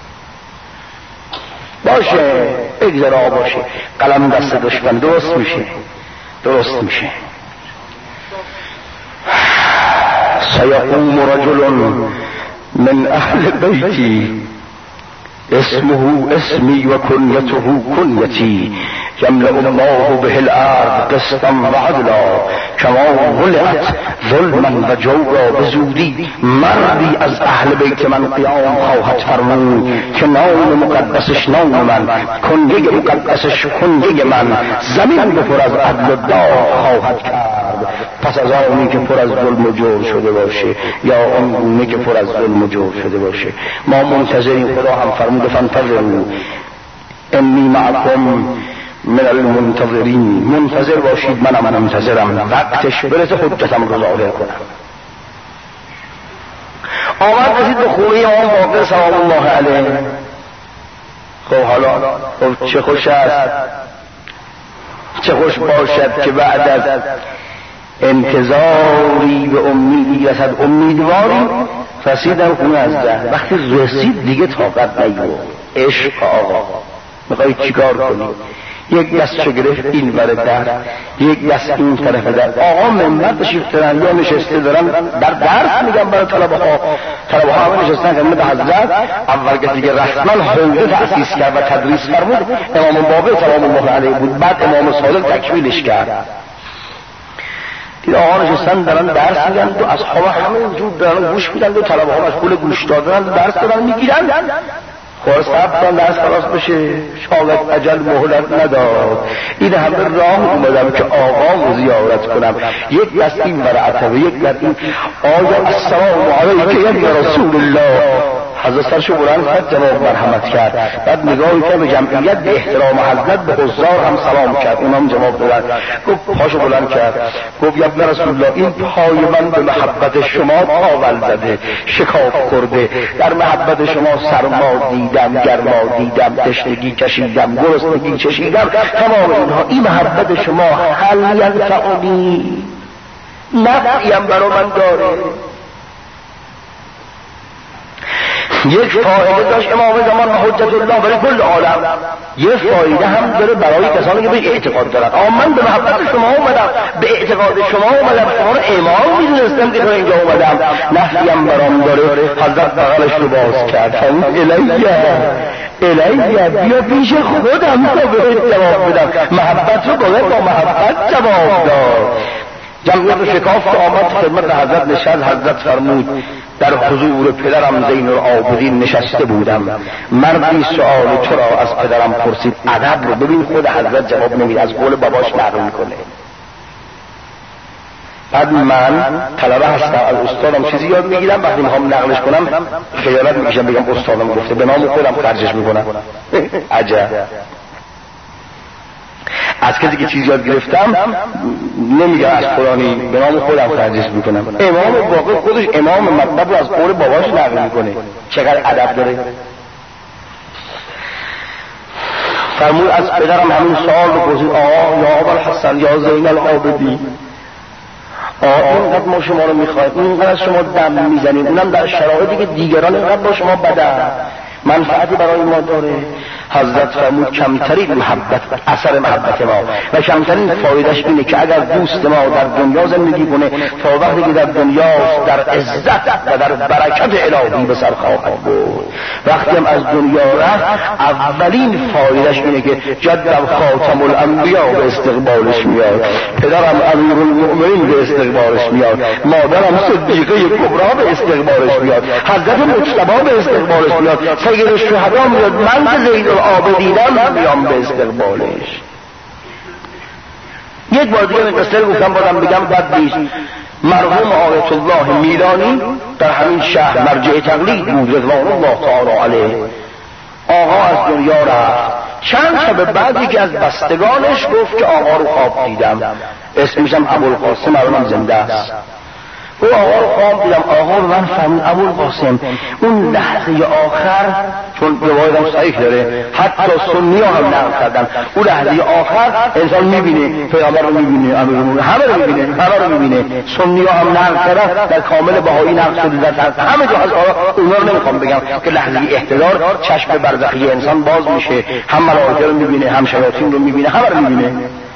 باشه، اجرا باشه، قلم دست دشمن درست میشه، درست میشه. سيقوم رجل من اهل بيتي اسمه اسمي وكنيته كنيتي يملأ الله به الارض قسطا وعدلا كما ولعت ظلما و جورا. به زودی مردی از اهل بیت من قیام خواهد فرمود که نام مقدسش نام من، کنیه مقدسش کنیه من، زمین به پر از عدل و داد خواهد کرد. پس از آنی که پر از ظلم و جور شده باشه یا اونی که پر از ظلم و جور شده باشه. ما منتظریم. خدا هم فرموده فانتظروا انی معکم من المنتظرین، منتظر باشید، منم منتظرم، وقتش برسه حجتم رو ظاهر کنم. آمد رسید به خونه امام باقر سلام الله علیه. خب حالا خب چه خوش است، چه خوش باشد که بعد از انتظاری به امیدی رسد امیدواری. رسیدم خونه از ده، وقتی رسید دیگه طاقت نگیره. عشق آقا، میخوایی چیکار کنی؟ یک دست چه گرفت این ور در، یک دست این طرف در. آقا منبر تشریف دارن یا نشسته دارن در درس میگن برای طلبه ها همه نشستن خدمت حضرت. اول که دیگه رسما حوزه تأسیس کرد و تدریس فرمود، امام باقر سلام الله علیه بود، بعد امام صادق تکمیلش کرد. دید آقا نشستن دارن درس میگن، دو اصحاب همه وجود دارن گوش میدن، دو طلبه ها مشغول گوش دادن درس دارن میگیرن. خواهد صبر درس خلاص بشه، شاید اجل مهلت نداد. این همه راه اومدم که آقا زیارت کنم، یک دست این برعته و یک دست این. آیا السلام علیک یا رسول الله. حضرت سرشو بلند کرد، جواب مرحمت کرد. بعد نگاهی که به جمعیت به احترام حضرت به حضار هم سلام کرد، اونم جواب دادن. گفت پاشو بلند کرد، گفت یا ابن رسول الله این پای من به محبت شما تاول زده، شکاف خورده. در محبت شما سرما دیدم، گرما دیدم، تشنگی کشیدم، گرسنگی چشیدم، تمام اینها. این محبت شما هل ینفعنی، نفعی هم برا من داره. یک فایده داشت امام زمان و حجت الله برای کل عالم، یک فایده هم داره برای کسانی که به اعتقاد دارن. من به محبت شما اومدم، به اعتقاد شما اومدم، شما رو امام میدونستم که تا اینجا اومدم، نفیم برام داره. حضرت بغلش رو باز کرد، الیه بیا پیش خودم تا بهت جواب بدم. محبت رو باید با محبت جواب داد. جمعیت رو شکافت آمد خدمت حضرت نشست. حضرت فرمود در حضور پدرم زین العابدین نشسته بودم، مردی سؤال تو را از پدرم پرسید. ادب رو ببین، خود حضرت جواب نمیده، از قول باباش نقل میکنه. بعد من طلبه هستم، از استادم چیزی یاد میگیرم، وقتی میخوام نقلش کنم خجالت میکشم بگم استادم گفته، به نام خودم خرجش میکنم. عجب. از کسی که چیز یاد گرفتم نمیگم از قرآنی، به نام خودم خرجش میکنم. امام واقع خودش امام مطلب رو از قول باباش نقل میکنه، چقدر ادب داره. فرمود از پدرم همین سوال رو پرسید، یا ابوالحسن یا زین العابدین، اینقدر ما شما رو میخوایم، اینقدر شما دم میزنیم، اونم در شرایطی که دیگران اینقدر با شما بدن، منفعتی برای ما داره. حضرت فرمود کمترین محبت اثر محبت ما و کمترین فایدهش اینه که اگر دوست ما در دنیا زندگی کنه تا وقتی که در دنیا در عزت و در برکت الهی به سر خواهد بود، وقتی هم از دنیا رفت اولین فایدهش اینه که جدم خاتم الانبیا به استقبالش میاد، پدرم امیرالمؤمنین به استقبالش میاد، مادرم صدیقه کبرا به استقبالش میاد، حضرت مجتبی به استقبالش میاد، سید الشهدا میاد، من که زید العابدینم میام به استقبالش. یک بار دیگه این قصه رو گفتم، بازم بگم بد نیست. مرحوم آیت الله میلانی در همین شهر مرجع تقلید بود رضوان الله تعالی علیه. آقا از دنیا رفت، چند شب بعد یکی از بستگانش گفت که آقا رو خواب دیدم، اسمشم ابوالقاسم، الانم زنده است. او آقا رو خواب دیدم، آقا رو من فهمید ابوالقاسم اون لحظه آخر، چون روایتم صحیح داره حتی سنی ها هم نقل کردن، اون لحظه آخر انسان میبینه، پیامبر رو میبینه، امیرالمومنین همه رو میبینه، همه رو میبینه. سنی ها هم نقل کردن، در کامل بهایی نقل شده، در همه جا از اونا رو نمیخوام بگم که لحظه احتضار چشم برزخی انسان باز میشه، هم ملائکه رو میبینه، هم شیاطین رو میبینه، همه رو میبینه.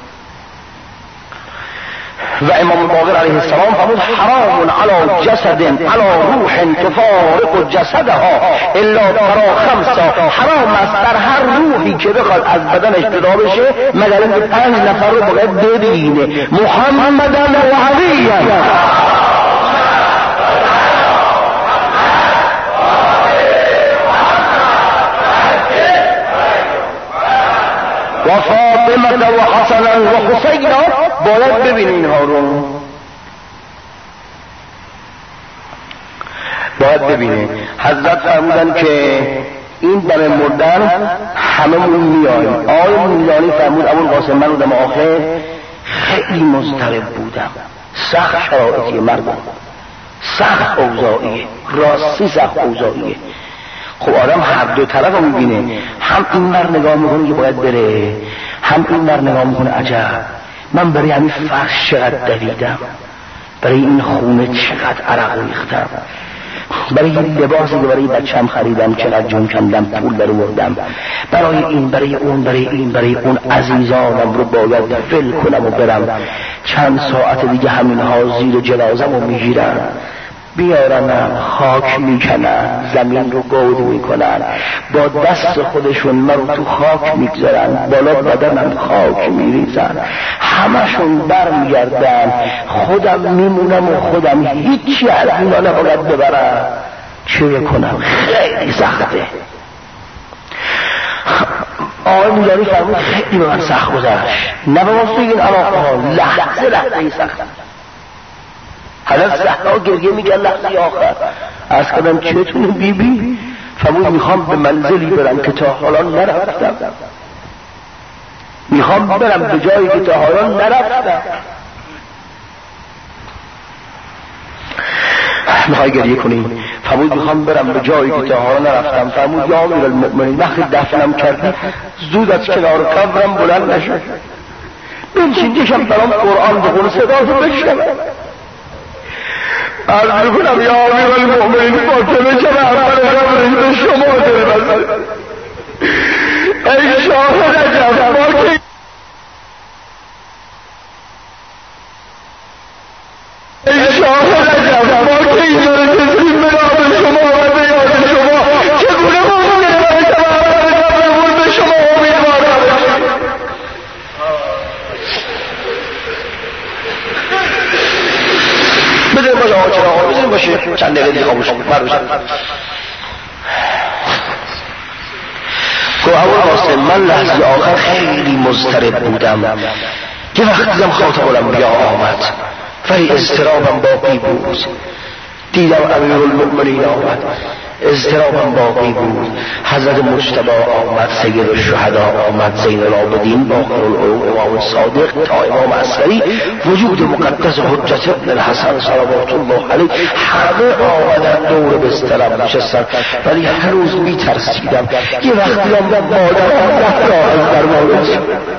و امام باقر علیه السلام فرمود حرام علی جسد علی روح تفارق جسدها الا ترا خمسا، حرام است در هر روحی که بخواد از بدنش جدا بشه مگر اینکه 5 نفر رو باید ببینه، محمدا و علیه و فاطمه و حسن و حسین، باید ببین اینها رو، باید ببینه. حضرت فرمودن که این برای مردن هممون میاییم. آقای میلانی فرمود ابوالقاسم من رو دم آخر خیلی مضطرب بودم، سخت شرایطی مردم، سخت اوضاعیه، راستی سخت اوضاعیه. خب آدم هر دو طرف رو میبینه، هم این مر نگاه میکنه که باید بره، هم این مر نگاه میکنه عجب من برای همین فرش چقدر دویدم، برای این خونه چقدر عرق ریختم، برای این لباسی که برای بچم خریدم چقدر جون کندم، پول در آوردم، برای این، برای اون، برای این، برای اون، عزیزانم رو باید ول کنم و برم. چند ساعت دیگه همین ها زیر جنازم رو میگیرن، بیارن خاک میکنن، زمین رو گود میکنن، با دست خودشون من تو خاک میگذارن، بالا بدنم خاک میریزن، همشون برمیگردن، خودم میمونم و خودم هیچی از اینا نباید ببرم. چه بکنم؟ خیلی سخته. آقای میلانی فرمود خیلی به من سخت گذشت، نه به واسه این علاقه ها، لحظه سخت. حضرت زهرا گریه میگن لحظه آخر، از کدام چتونه بیبی؟ فرمود میخوام به منزلی برم که تا حالا نرفتم، میخوام برم به جایی که تا حالا نرفتم. میخوای گریه کنی؟ فرمود میخوام برم به جایی که تا حالا نرفتم. فرمود یا امیرالمؤمنین وقتی دفنم کردی زود از کنار قبرم بلند نشد، بنشین یکم برام قرآن بخون، صدا رو بشنوم. عرض کنم یا امیرالمؤمنین فاطمه چرا اول قبرش به شما دل بسته؟ ای شاه رجب ما که ای شاه رجب ما که این داره تسلیم به نام شما و به یاد شما چگونه ممکنه برای تبرر قبرمون به شما امیدوار نباشیم؟ بذاریم باشه آقا چرا بذاریم باشه چند دقیقه دیگه خاموش بروشن گو اول قاسم من لحظه آخر خیلی مضطرب بودم که وقتی دیدم خاطب الانبیا آمد ولی اضطرابم باقی بود. دیدم امیرالمؤمنین آمد اضطرابم باقی بود. حضرت مجتبی آمد، سید الشهدا آمد، زین العابدین، باقر العلوم امام صادق تا امام عسکری، وجود مقدس حجت ابن الحسن صلوات الله علیه همه آمدن دور بسترم نشستن. ولی هر روز میترسیدم یه وقتی هم مادرم راه در مورد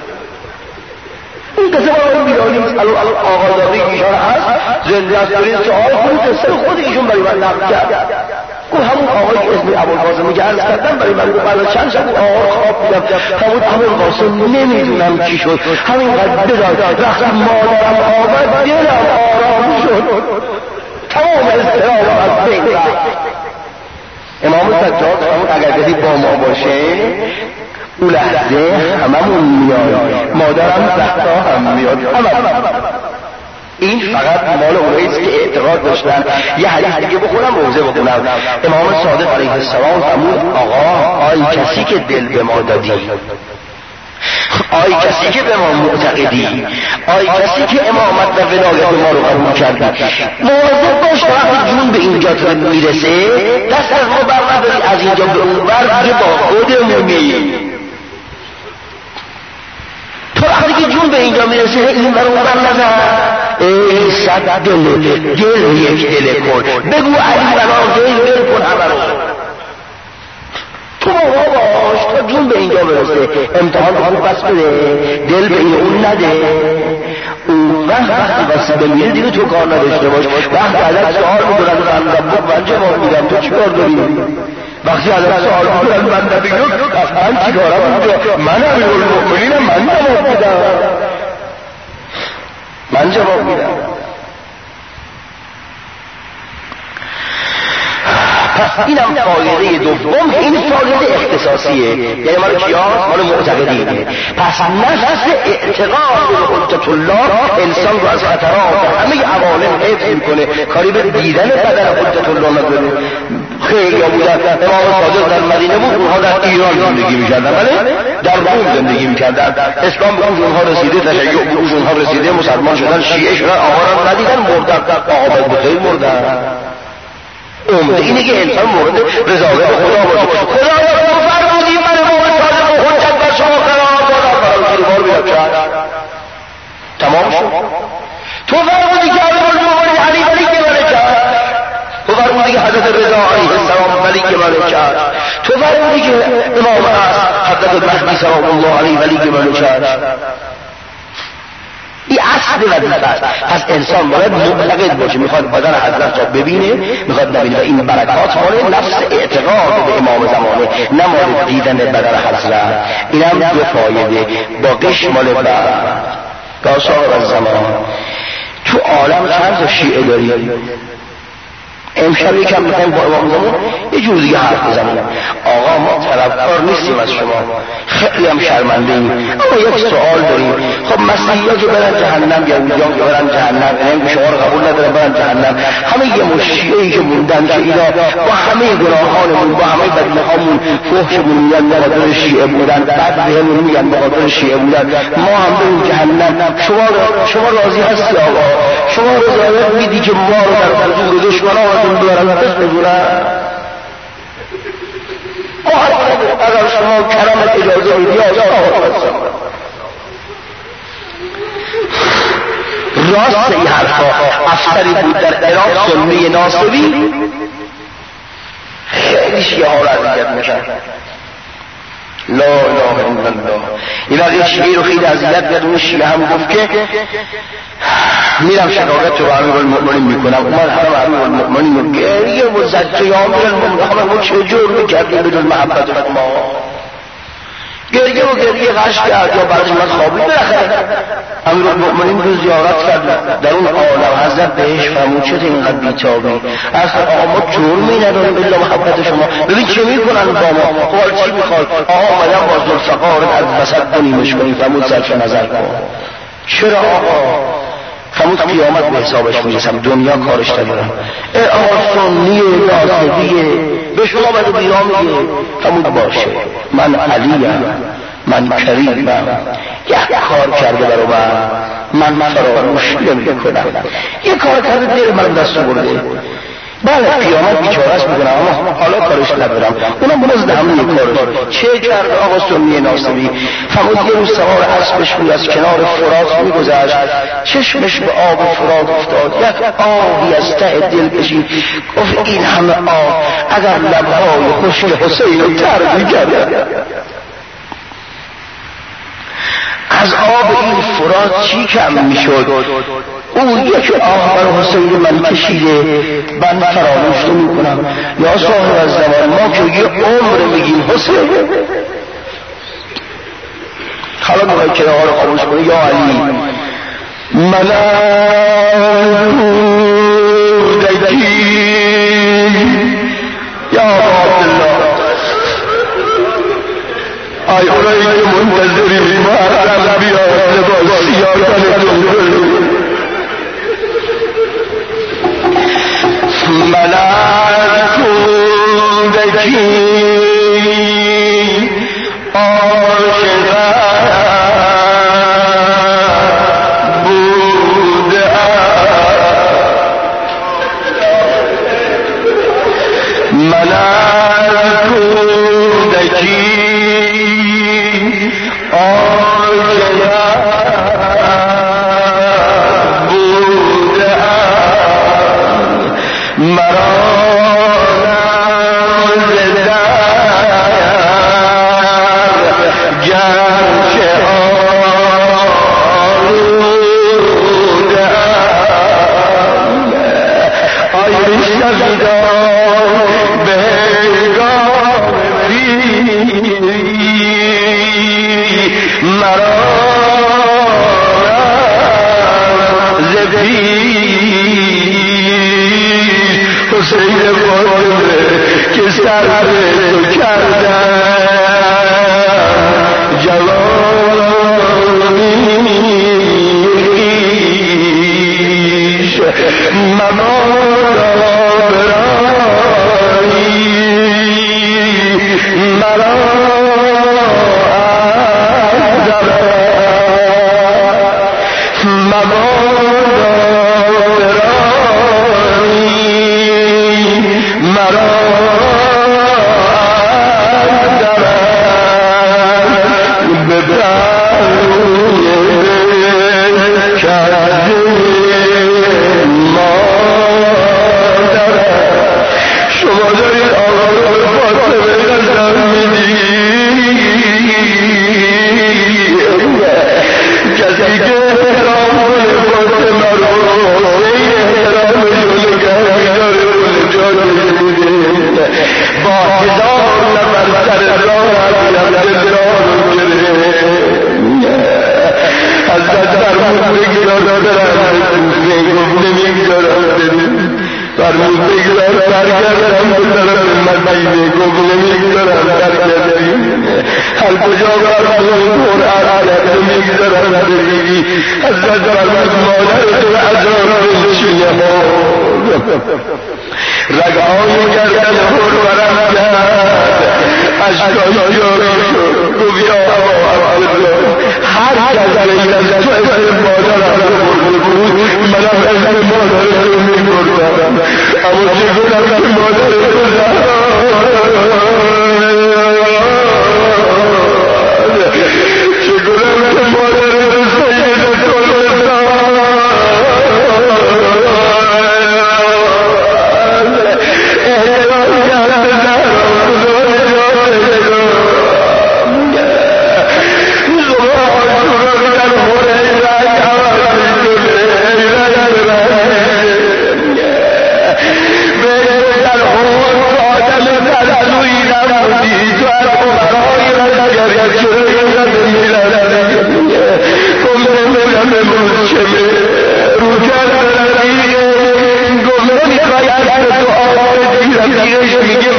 این قصه برای بیرانی الان آقازاده ایشان هست زنده است برین سوال خود قصه خود ایشون برای من نقل کرد. گفت همون آقای که اسم ابوالقاسم که عرض کردم برای من بعد چند شب آقا خواب دیدم همون ابوالقاسم نمیدونم چی شد همینقدر بداد وقتی مادرم آمد دلم آرام شد تمام اضطرابم از بین رفت. امام سجاد همون اگر کسی با ما باشه اون لحظه هممون میاد، مادرم زهرا هم میاد این فقط مال اوناییست که اعتقاد داشتن. یه حدیث دیگه بخونم روزه بخونم. امام صادق علیه السلام فرمود آقا آی کسی که دل به ما دادی، آی کسی که به ما معتقدی، آی کسی که امامت و ولایت ما رو قبول کردی، مواظب باش وقتی جون به اینجا میرسه دست از ما بر نداری از اینجا به اون بر دیگه با خودمونی. تو وقتی که جون به اینجا میرسه این بر اون بر نزن ای صد دل یک دل کن بگو علی بنا دل کن همه رو تو موقع باش تا جون به اینجا برسه. امتحان آن پس بده دل به این اون نده. اون وقتی وسیله میره دیگه تو کار نداشته باش. وقتی ازت سوال میکنن من جواب میدم تو چی کار داری؟ وقتی ازت سوال میکنن من نبیگم من چی کارم اونجا؟ من امیرالمؤمنینم من جواب میدم من جواب میدم. پس اینم فایده دوم. این فایده اختصاصیه یعنی مال کیاست؟ مال معتقدینه. پس نفس اعتقاد به حجت الله انسان رو از خطرات همه عوالم حفظ میکنه. کاری به دیدن بدن حجت الله نداره. خیلی ها بودن امام صادق در مدینه بود اونها در ایران زندگی میکردن ولی در روم زندگی میکردن. اسلام به اونها رسیده، تشیع به اونها رسیده، مسلمان شدن، شیعه شدن، آقا را ندیدن مردن، آقا بخیر مردن. عمده اینه که انسان مورد رضایت خدا باشه. خدا تو فرمودی من امام صادق و حجت بر شما قرار دادم برای بار بیاد کرد تمام شد. تو فرمودی که امیرالمؤمنین علی ولی که من کرد. تو فرمودی که حضرت رضا علیه السلام ولی که من کرد. تو فرمودی که امام حضرت المهدی سلام الله علیه ولی که من کرد. این اصل وظیفه است. پس انسان باید معتقد باشه میخواد بدن حضرت را ببینه میخواد نبینه و این برکات مال نفس اعتقاد به امام زمانه نه مال دیدن بدن حضرت. اینم دو فایده باقیش مال گاساق از زمان. تو عالم چند تا شیعه داری؟ امشب یکم میخوایم با امام زمان یه جور دیگه حرف بزنیم. آقا ما طلبکار نیستیم از شما، خیلی هم شرمنده ایم، اما یک سوال داریم. خب مسیحی ها که برن جهنم، یهودیان که برن جهنم، اینه شما رو قبول ندارن برن جهنم، همه یه مشیعه‌ای که موندن که اینا با همه گناهانمون با همه بدنهامون فحشمون میگن به خاطر شیعه بودن، بعد بهمون میگن به خاطر شیعه بودن، ما هم بریم جهنم. شما راضی هستی آقا؟ شما رضایت میدی که ما رو در حضور دشمنان بیارن دست بگونن؟ اگر شما کرمت اجازه میدی راست این حرفا. افسری بود در عراق سنی ناصری خیلی شیعه ها را اذیت میکرد. لا اله الا الله. این وقت این شیعه رو خیلی اذیت کرد. اون شیعه هم گفت که میرم شکایت رو امیرالمؤمنین میکنم. اومد حرم امیرالمؤمنین رو گریه و زجه یا امیرالمؤمنین ما چه جور میکردیم بدون محبت شما؟ گریه و گریه غش کرد یا بعدش من خوابید. بالاخره امیرالمؤمنین رو زیارت کرد در اون عالم. حضرت بهش فرمود چه اینقدر بی‌تابی؟ اصلا آقا ما جرمی نداریم الا محبت شما. ببین چه میکنن با ما؟ خب چی میخواد؟ آقا اومدن با ذوالفقار از وسط کنیمش کنیم. فرمود صرف نظر کن. چرا آقا؟ فرمود قیامت به حسابش میرسم، دنیا کارش ندارم. آقا سنیه ناصبیه به شما بده بیرا میگه. فرمود باشه من علیم، من کریمم، یک کار کرده برو من فراموش نمی‌کنم. یک کار کرده دیر من دست برده. بله قیامت بیچاره است میکنم اما حالا کارش ندارم. اونم بنازده همه کارش. چه کرد آقا سنی ناصبی؟ فرمود یه روز سوار اسبش بود از کنار فرات میگذشت، چشمش به آب فرات افتاد. یک آبی از ته دل کشید. گفت این همه آب اگر لبهای خشک حسین رو تر می‌کرد از آب این فرات چی کم میشد؟ او یک آه بر حسین من کشیده من فراموش نمی‌کنم. یا صاحب از زمان ما که یه عمر میگیم حسین. حالا میخوای که آقا رو خاموش کنی یا علی ملکوردکی یا عبدالله آی اونایی که منتظری محرم بیاد لباس سیاه‌تنتون ملکوردکی عاشقم بوده ملکوردکی رگهای گردن پر ورم کرد اشکای جاری شد گفت یا عبدالله هر کسی از تو اسم مادر رو بود منم اسم مادر رو می‌بردم اما چگونه اسم مادر رو چگونه اسم مادر رو سید کل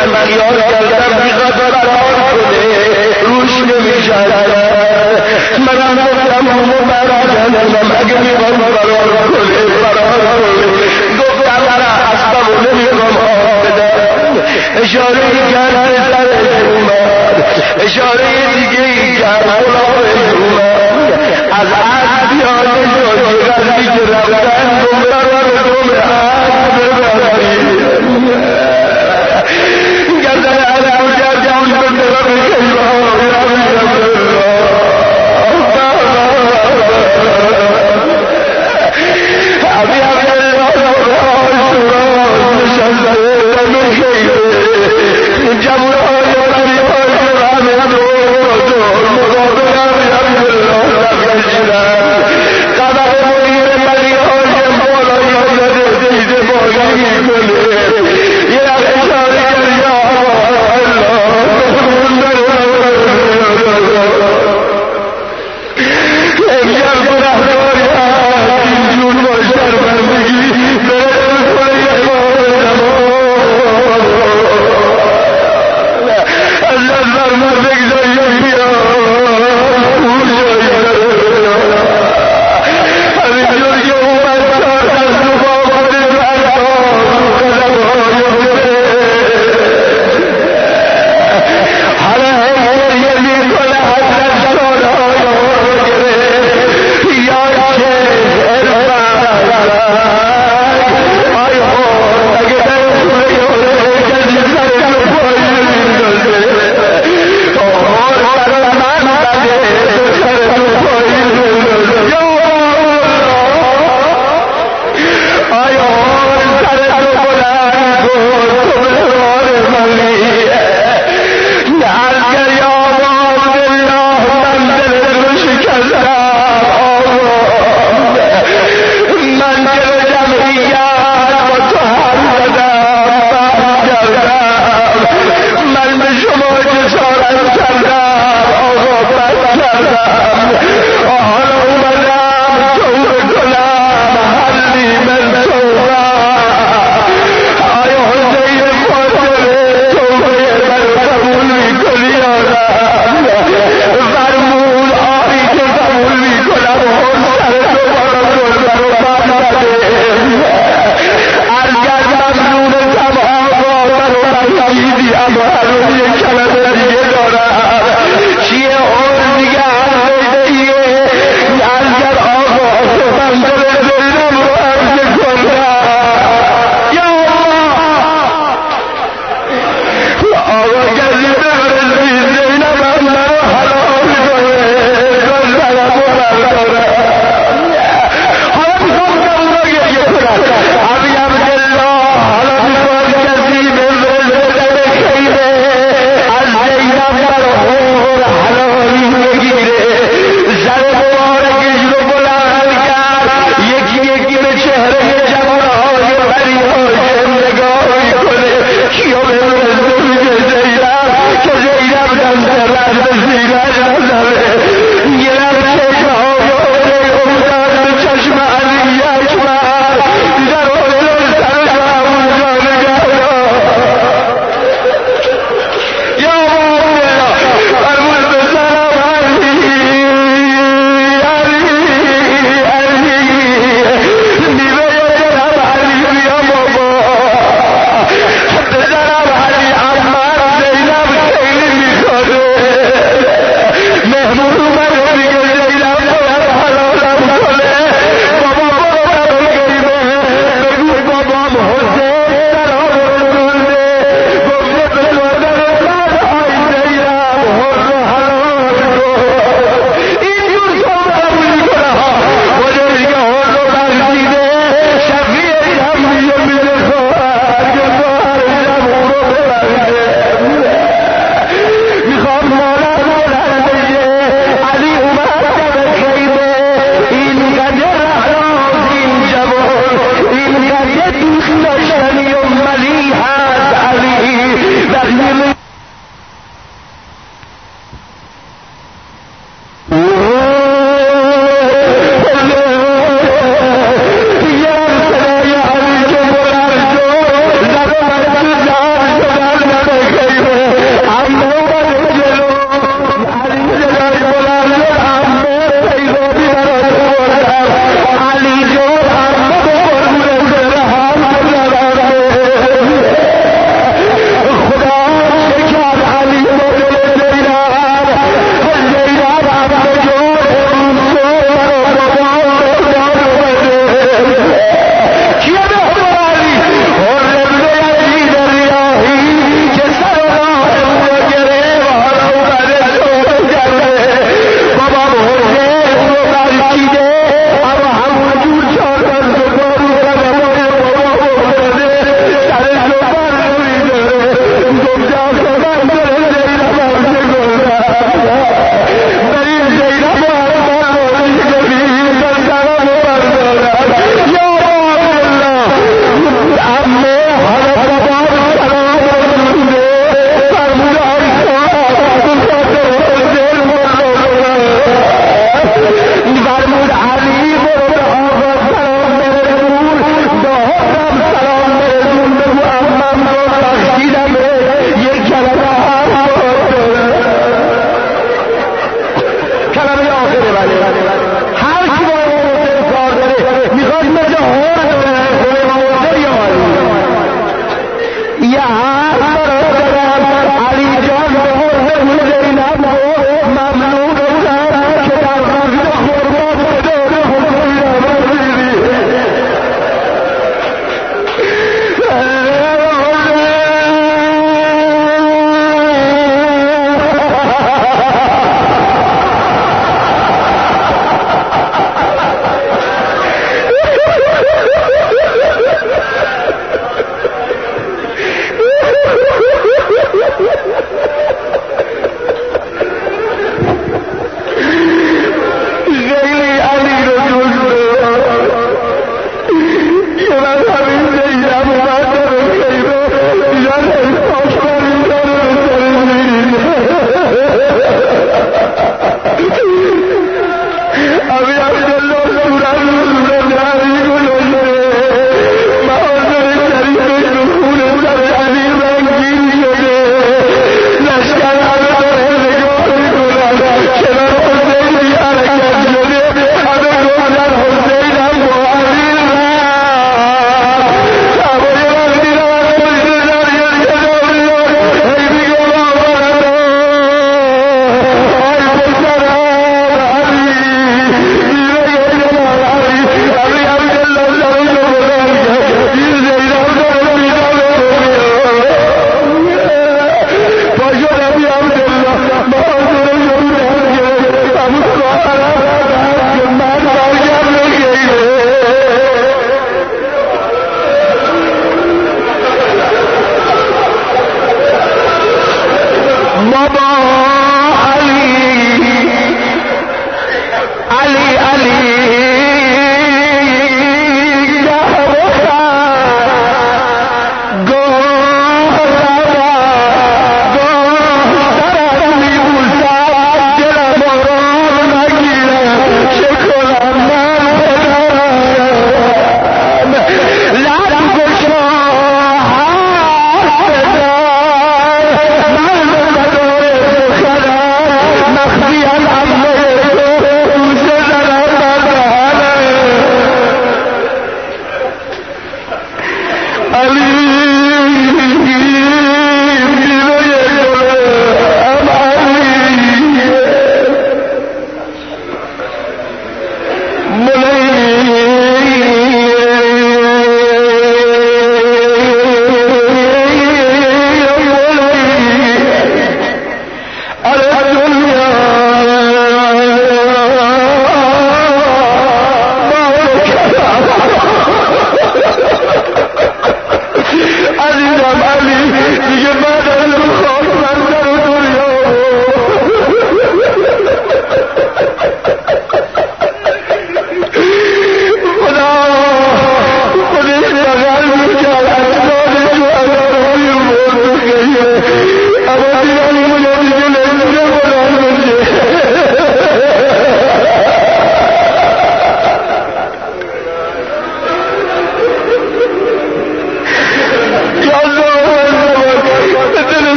من خیال کردم میخواد فرار کنه روش نمیشد منم گفتم برادرم اگه میخواد فرار کنه گفتم اسبمو نمیخوام آب بدم اشاره کرد سرش اومد اشاره دیگه کرد غلامش اومد از عد بیانه شد قلبی که رفتن دنبال رو دم عد ببرید گردن علم جرجان به طرف کشبه قدر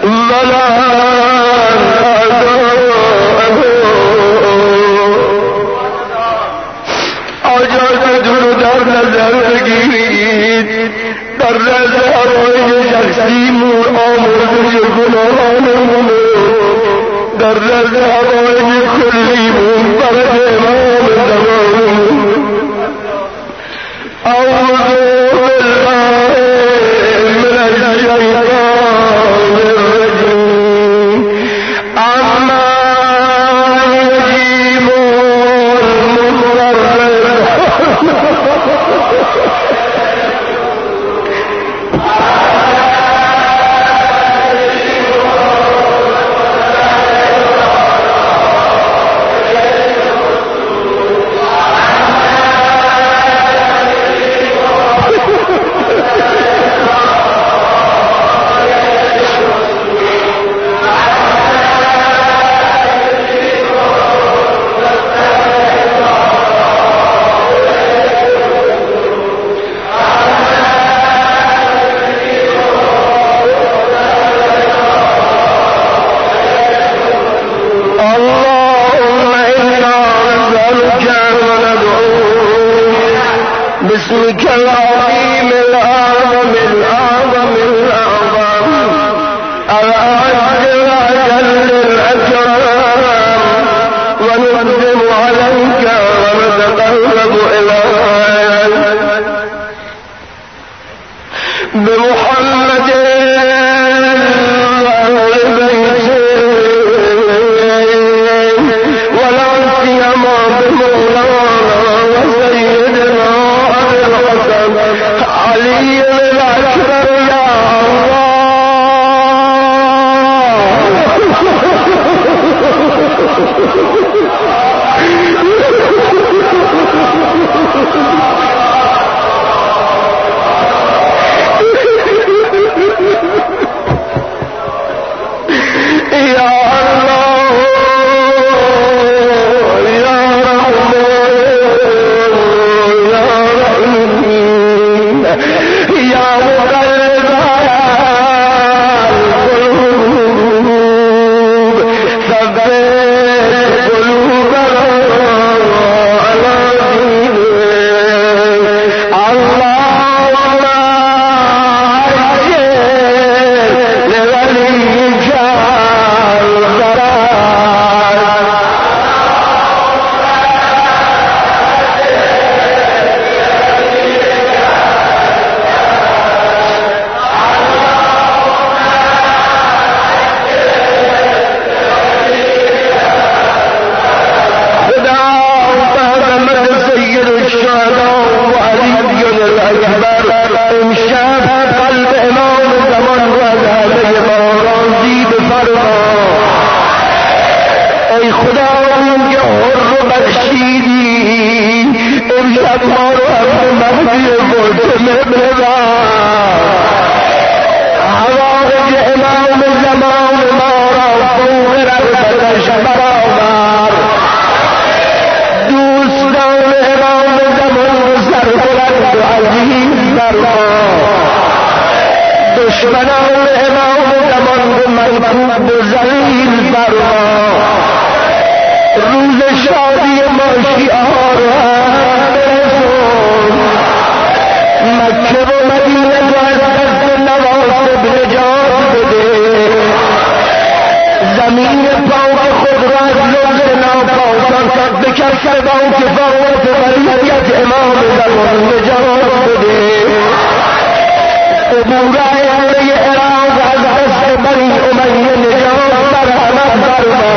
ولا آجازتون رو در نظر بگیرید، در رضاهای شخصیمون آمرزش گناهانمون، در رضاهای کلیمون برای امام زمانمون. اعوذ بالله من الشیطان الرجیم. اما یجیب المضطر باسمك العظيم الأعظم الأعظم الأعظم الأعز الأجل الأكرم، ونقدم عليك ونتقرب إليك بمحمد وأهل بيته، ولا سيما بمولانا وسيدنا علي الأكبر يا دشمنان امام زمان رو منکوب و ذلیل فرما. روز شادی ما شیعار برسون، مکه و مدینه رو از دست نواسب نجات بده، زمین پاک خود را از لغز ناپاکان بکشد با کفایت ولیت امام زمان نجات بده. قبور اهل عراق از دست بنی امیه نجات مرحمت فرما.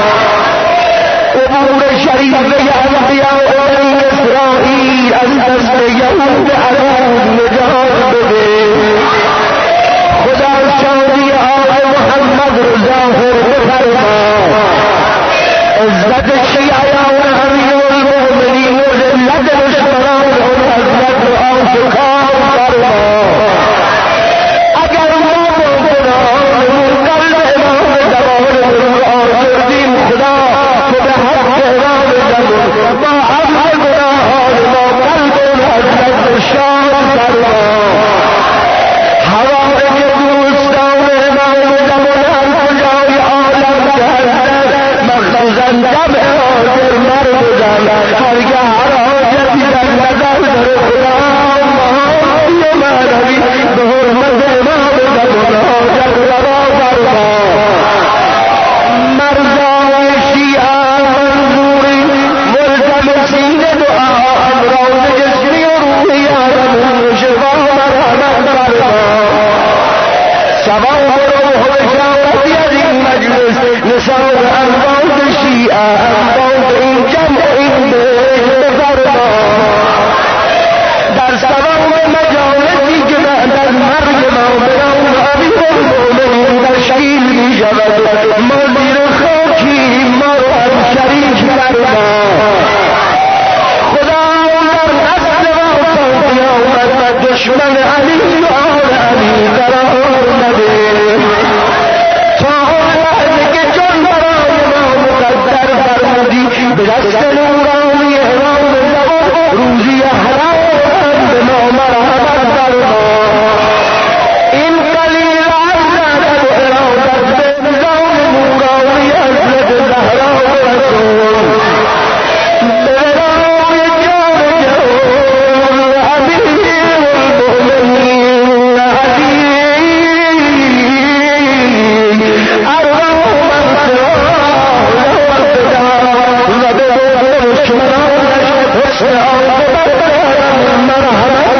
قبور شریف انبیاء بنی اسرائیل از دست یهود عرب نجات بده. خدا شادی آل محمد رو ظاهر بفرما. عزت شیعیان امیرالمؤمنین حساب انباد شیعه انباد این جمع این بفرما در سوام مجالسی که بعد از مرگ ما برام امیر تشکیل می شود ما زیر خاکی ما رو از شریک فرما خدا در نسل ما تا قیامت و دشمن علی و آل علی قرار نده تا لحظه که جان برای ما مقدر فرمودی به دست نورانی امام زمان روزی حرام به ما مرحمت فرما این قلیل عزت و ارادت به نظام نورانی حضرت زهرا و رسول به ارای جان جهان امیر المؤمنین عزیز ارواح منصران و فدان و به دشمنانش حسن عاقبت مرحمت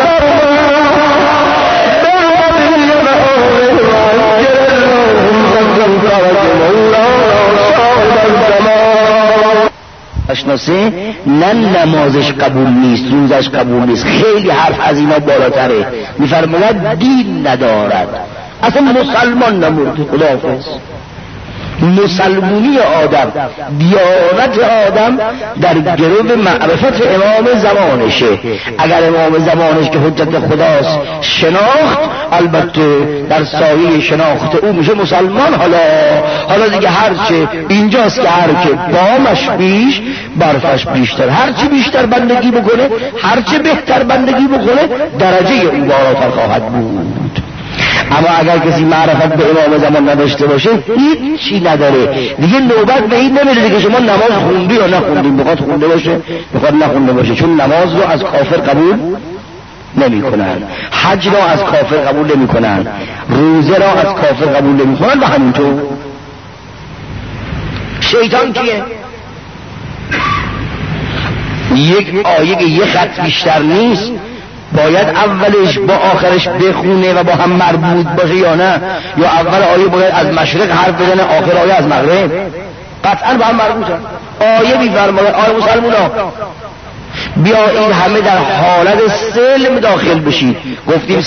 اشناسه نه نمازش قبول نیست روزش قبول نیست خیلی حرف از اینا بالاتره میفرماید دین ندارد اصلا مسلمان نمورد خداحافظ مسلمونی آدم دیانت آدم در گروه معرفت امام زمانشه اگر امام زمانش که حجت خداست شناخت البته در سایه شناخت او میشه مسلمان حالا دیگه هرچه اینجاست که هرچه بامش بیش برفش بیشتر هرچه بیشتر بندگی بکنه هرچه بهتر بندگی بکنه درجه او بالاتر خواهد بود اما اگر کسی معرفت به امام زمان نداشته باشه هیچی نداره دیگه نوبت به این نمیره که شما نماز خوندی یا نخوندی بخواد خونده باشه بخواد نخونده باشه چون نماز رو از کافر قبول نمی کنن حج را از کافر قبول نمی کنن روزه را از کافر قبول نمی کنن و همینطور شیطان کیه؟ یک آیه یه خط بیشتر نیست باید اولش با آخرش بخونه و با هم مربوط باشه یا نه یا اول آیه باید از مشرق حرف بزنه آخر آیه از مغرب قطعا با هم مربوطه آیه میفرماید آیه مسلمونا بیایید همه در حالت سلم داخل بشید گفتیم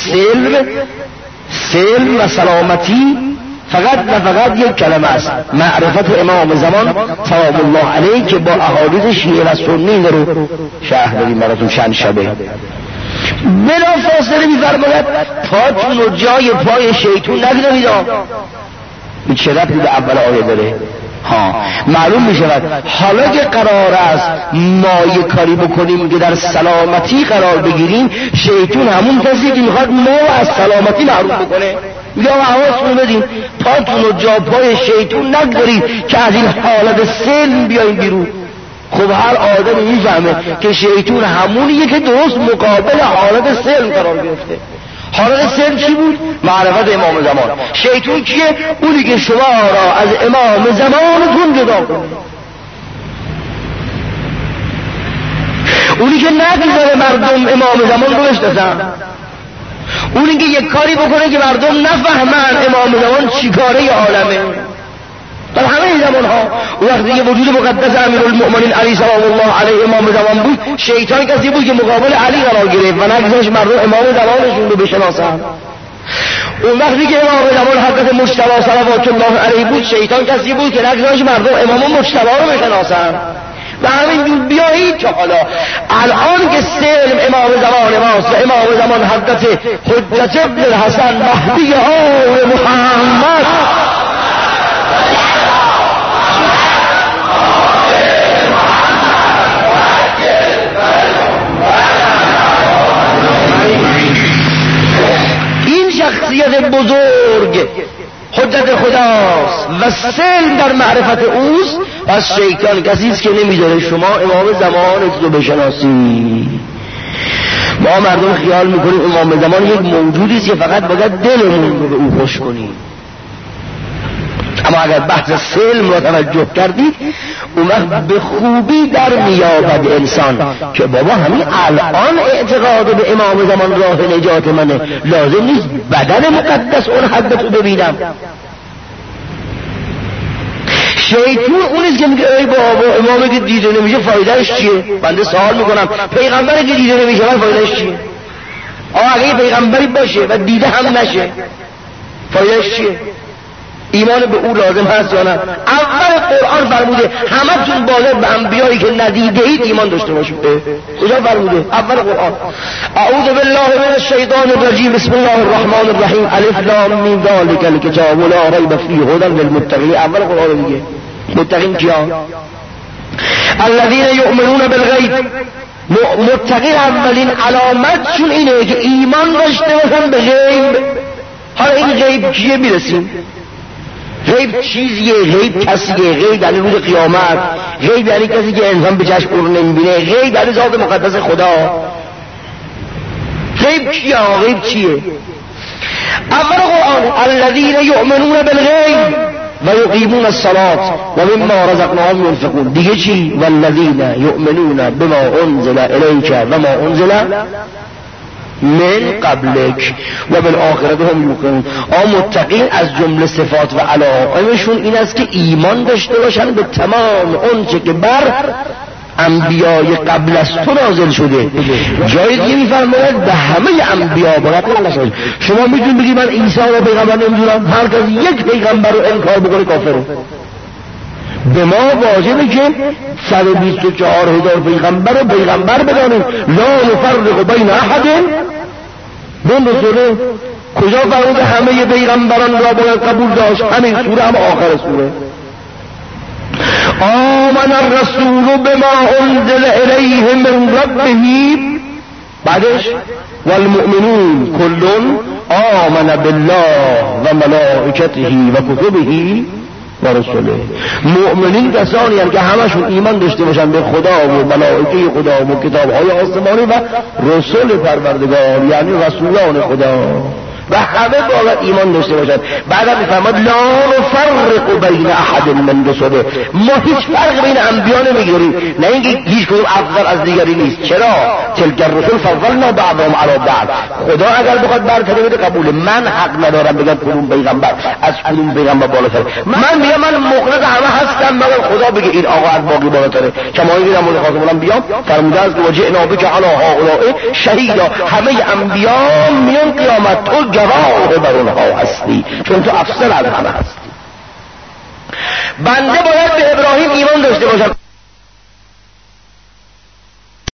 سلم و سلامتی فقط و فقط یک کلمه است معرفت امام زمان سلام الله علیه که با احادیث شیعه و سنی رو شرح بدیم براتون چند شبه بلا فاصله میفرماید پاتون و جای پای شیطون نگذارید این چه ربطی به اول آیه داره معلوم می شود حالا که قرار است ما یک کاری بکنیم که در سلامتی قرار بگیریم شیطون همون کسی که میخواد ما از سلامتی محروم بکنه میگه حواستون بدین پاتون و جا پای شیطون نگذارید که از این حالت سلم بیاییم بیرون خب هر آدمی میفهمه که شیطون همونیه که درست مقابل حالت سلم قرار گرفته حالت سلم چی بود؟ معرفت امام زمان شیطون کیه؟ اونی که شما را از امام زمانتون جدا کنه اونی که نگذاره مردم امام زمان رو بشناسن اونی که یک کاری بکنه که مردم نفهمن امام زمان چی کاره عالمه در همه زمان ها وقتی که وجود مقدس امیرالمؤمنین علی سلام الله علیه امام زمان بود شیطان کسی بود که مقابل علی قرار گرفت و نگذاشت مردم امام زمانشون رو بشناسن اون وقتی که امام زمان حضرت مجتبی صلوات الله علیه بود شیطان کسی بود که نگذاشت مردم امام مجتبی رو بشناسن و همینجور بیایید که حالا الان که سلم امام زمان ماست و امام زمان حضرت حجت ابن الحسن مهدی آل محمد شخصیت بزرگ حجت خداست و سلم در معرفت اوست پس شیطان کسی است که نمیذاره شما امام زمانت رو بشناسی ما مردم خیال میکنیم امام زمان یک موجودی است که فقط باید دلمون رو به او خوش کنیم اما اگر بحث سلم را توجه کردید اون وقت به خوبی در میابد انسان که بابا همین الان اعتقاد به امام زمان راه نجات منه لازم نیست بدن مقدس اون حدت رو ببینم شیطون اونیست که میگه ای بابا امامی که دیده نمیشه فایدهش چیه؟ بنده سوال میکنم پیغمبری که دیده نمیشه فایدهش چیه؟ اگه پیغمبری باشه و دیده هم نشه فایدهش چیه؟ ایمان به او لازم هست یا نه؟ اول قرآن فرموده همه تون باید به انبیایی که ندیده اید ایمان داشته باشید. کجا فرموده؟ اول قرآن. اعوذ بالله من الشیطان الرجیم بسم الله الرحمن الرحیم الف لام میم ذالک الکتاب لا ریب فیه هدی للمتقین. اول قرآن دیگه. متقین کیا؟ الذین یؤمنون بالغیب. متقین اولین علامتشون اینه که ایمان داشته باشن به غیب. حالا این غیب کیه میرسیم؟ غیب چیزیه، غیب کسیه، غیب یعنی روز قیامت، غیب یعنی کسی که انسان به چشم او نمیبینه، غیب یعنی ذات مقدس خدا. غیب کیه؟ غیب چیه؟ اول قرآن الذین یؤمنون بالغیب و یقیمون الصلاة و مما رزقناهم ينفقون. دیگه چی؟ والذین یؤمنون بما انزل الیک و ما انزل من قبلک و بالآخرت هم یوقنون. متقین از جمله صفات و علائمشون این است که ایمان داشته باشن به تمام اونچه که بر انبیای قبل از تو نازل شده. جایی دیگه میفرماید به همه انبیا باید الله شد. شما میتونید بگید من عیسی رو پیغمبر نمیدونم، هر کسی یک پیغمبر رو انکار بکنه کافره. به ما واجبه که 124,000 پیغمبر رو پیغمبر بدانیم. لا نفرق بین احد من رسوله. کجا فرمود همه پیغمبران را باید قبول داشت؟ همین سوره هم آخر سوره. آمن الرسول بما انزل الیه من ربه. بعدش والمؤمنون كل آمن بالله و ملائکته و کتبه و رسوله. مؤمنین کسانی هستند که همشون ایمان داشته باشن به خدا و ملائکه خدا و کتاب‌های آسمانی و رسول پروردگار یعنی رسولان خدا و همه باید ایمان داشته باشند. بعدم میفرماد لا نفرق بین احد من رسله. ما هیچ فرق بین انبیا نمیگذاریم، نه اینکه هیچ کدوم افضل از دیگری نیست. چرا؟ تلک الرسل فضلنا بعضهم علی بعض. خدا اگر بخواد برتری بده قبوله. من حق ندارم بگم کدوم پیغمبر از کدوم پیغمبر بالاتره. من میگم من مخلص همه هستم مگر خدا بگه این آقا از باقی بالاتره. کما اینکه در مورد خاتم الانبیا فرموده است و جئنا بک علی هؤلاء شهیدا. همه انبیا میان قیامت تو گواه بر اونها هستی چون تو افضل از همه هستی. بنده باید به ابراهیم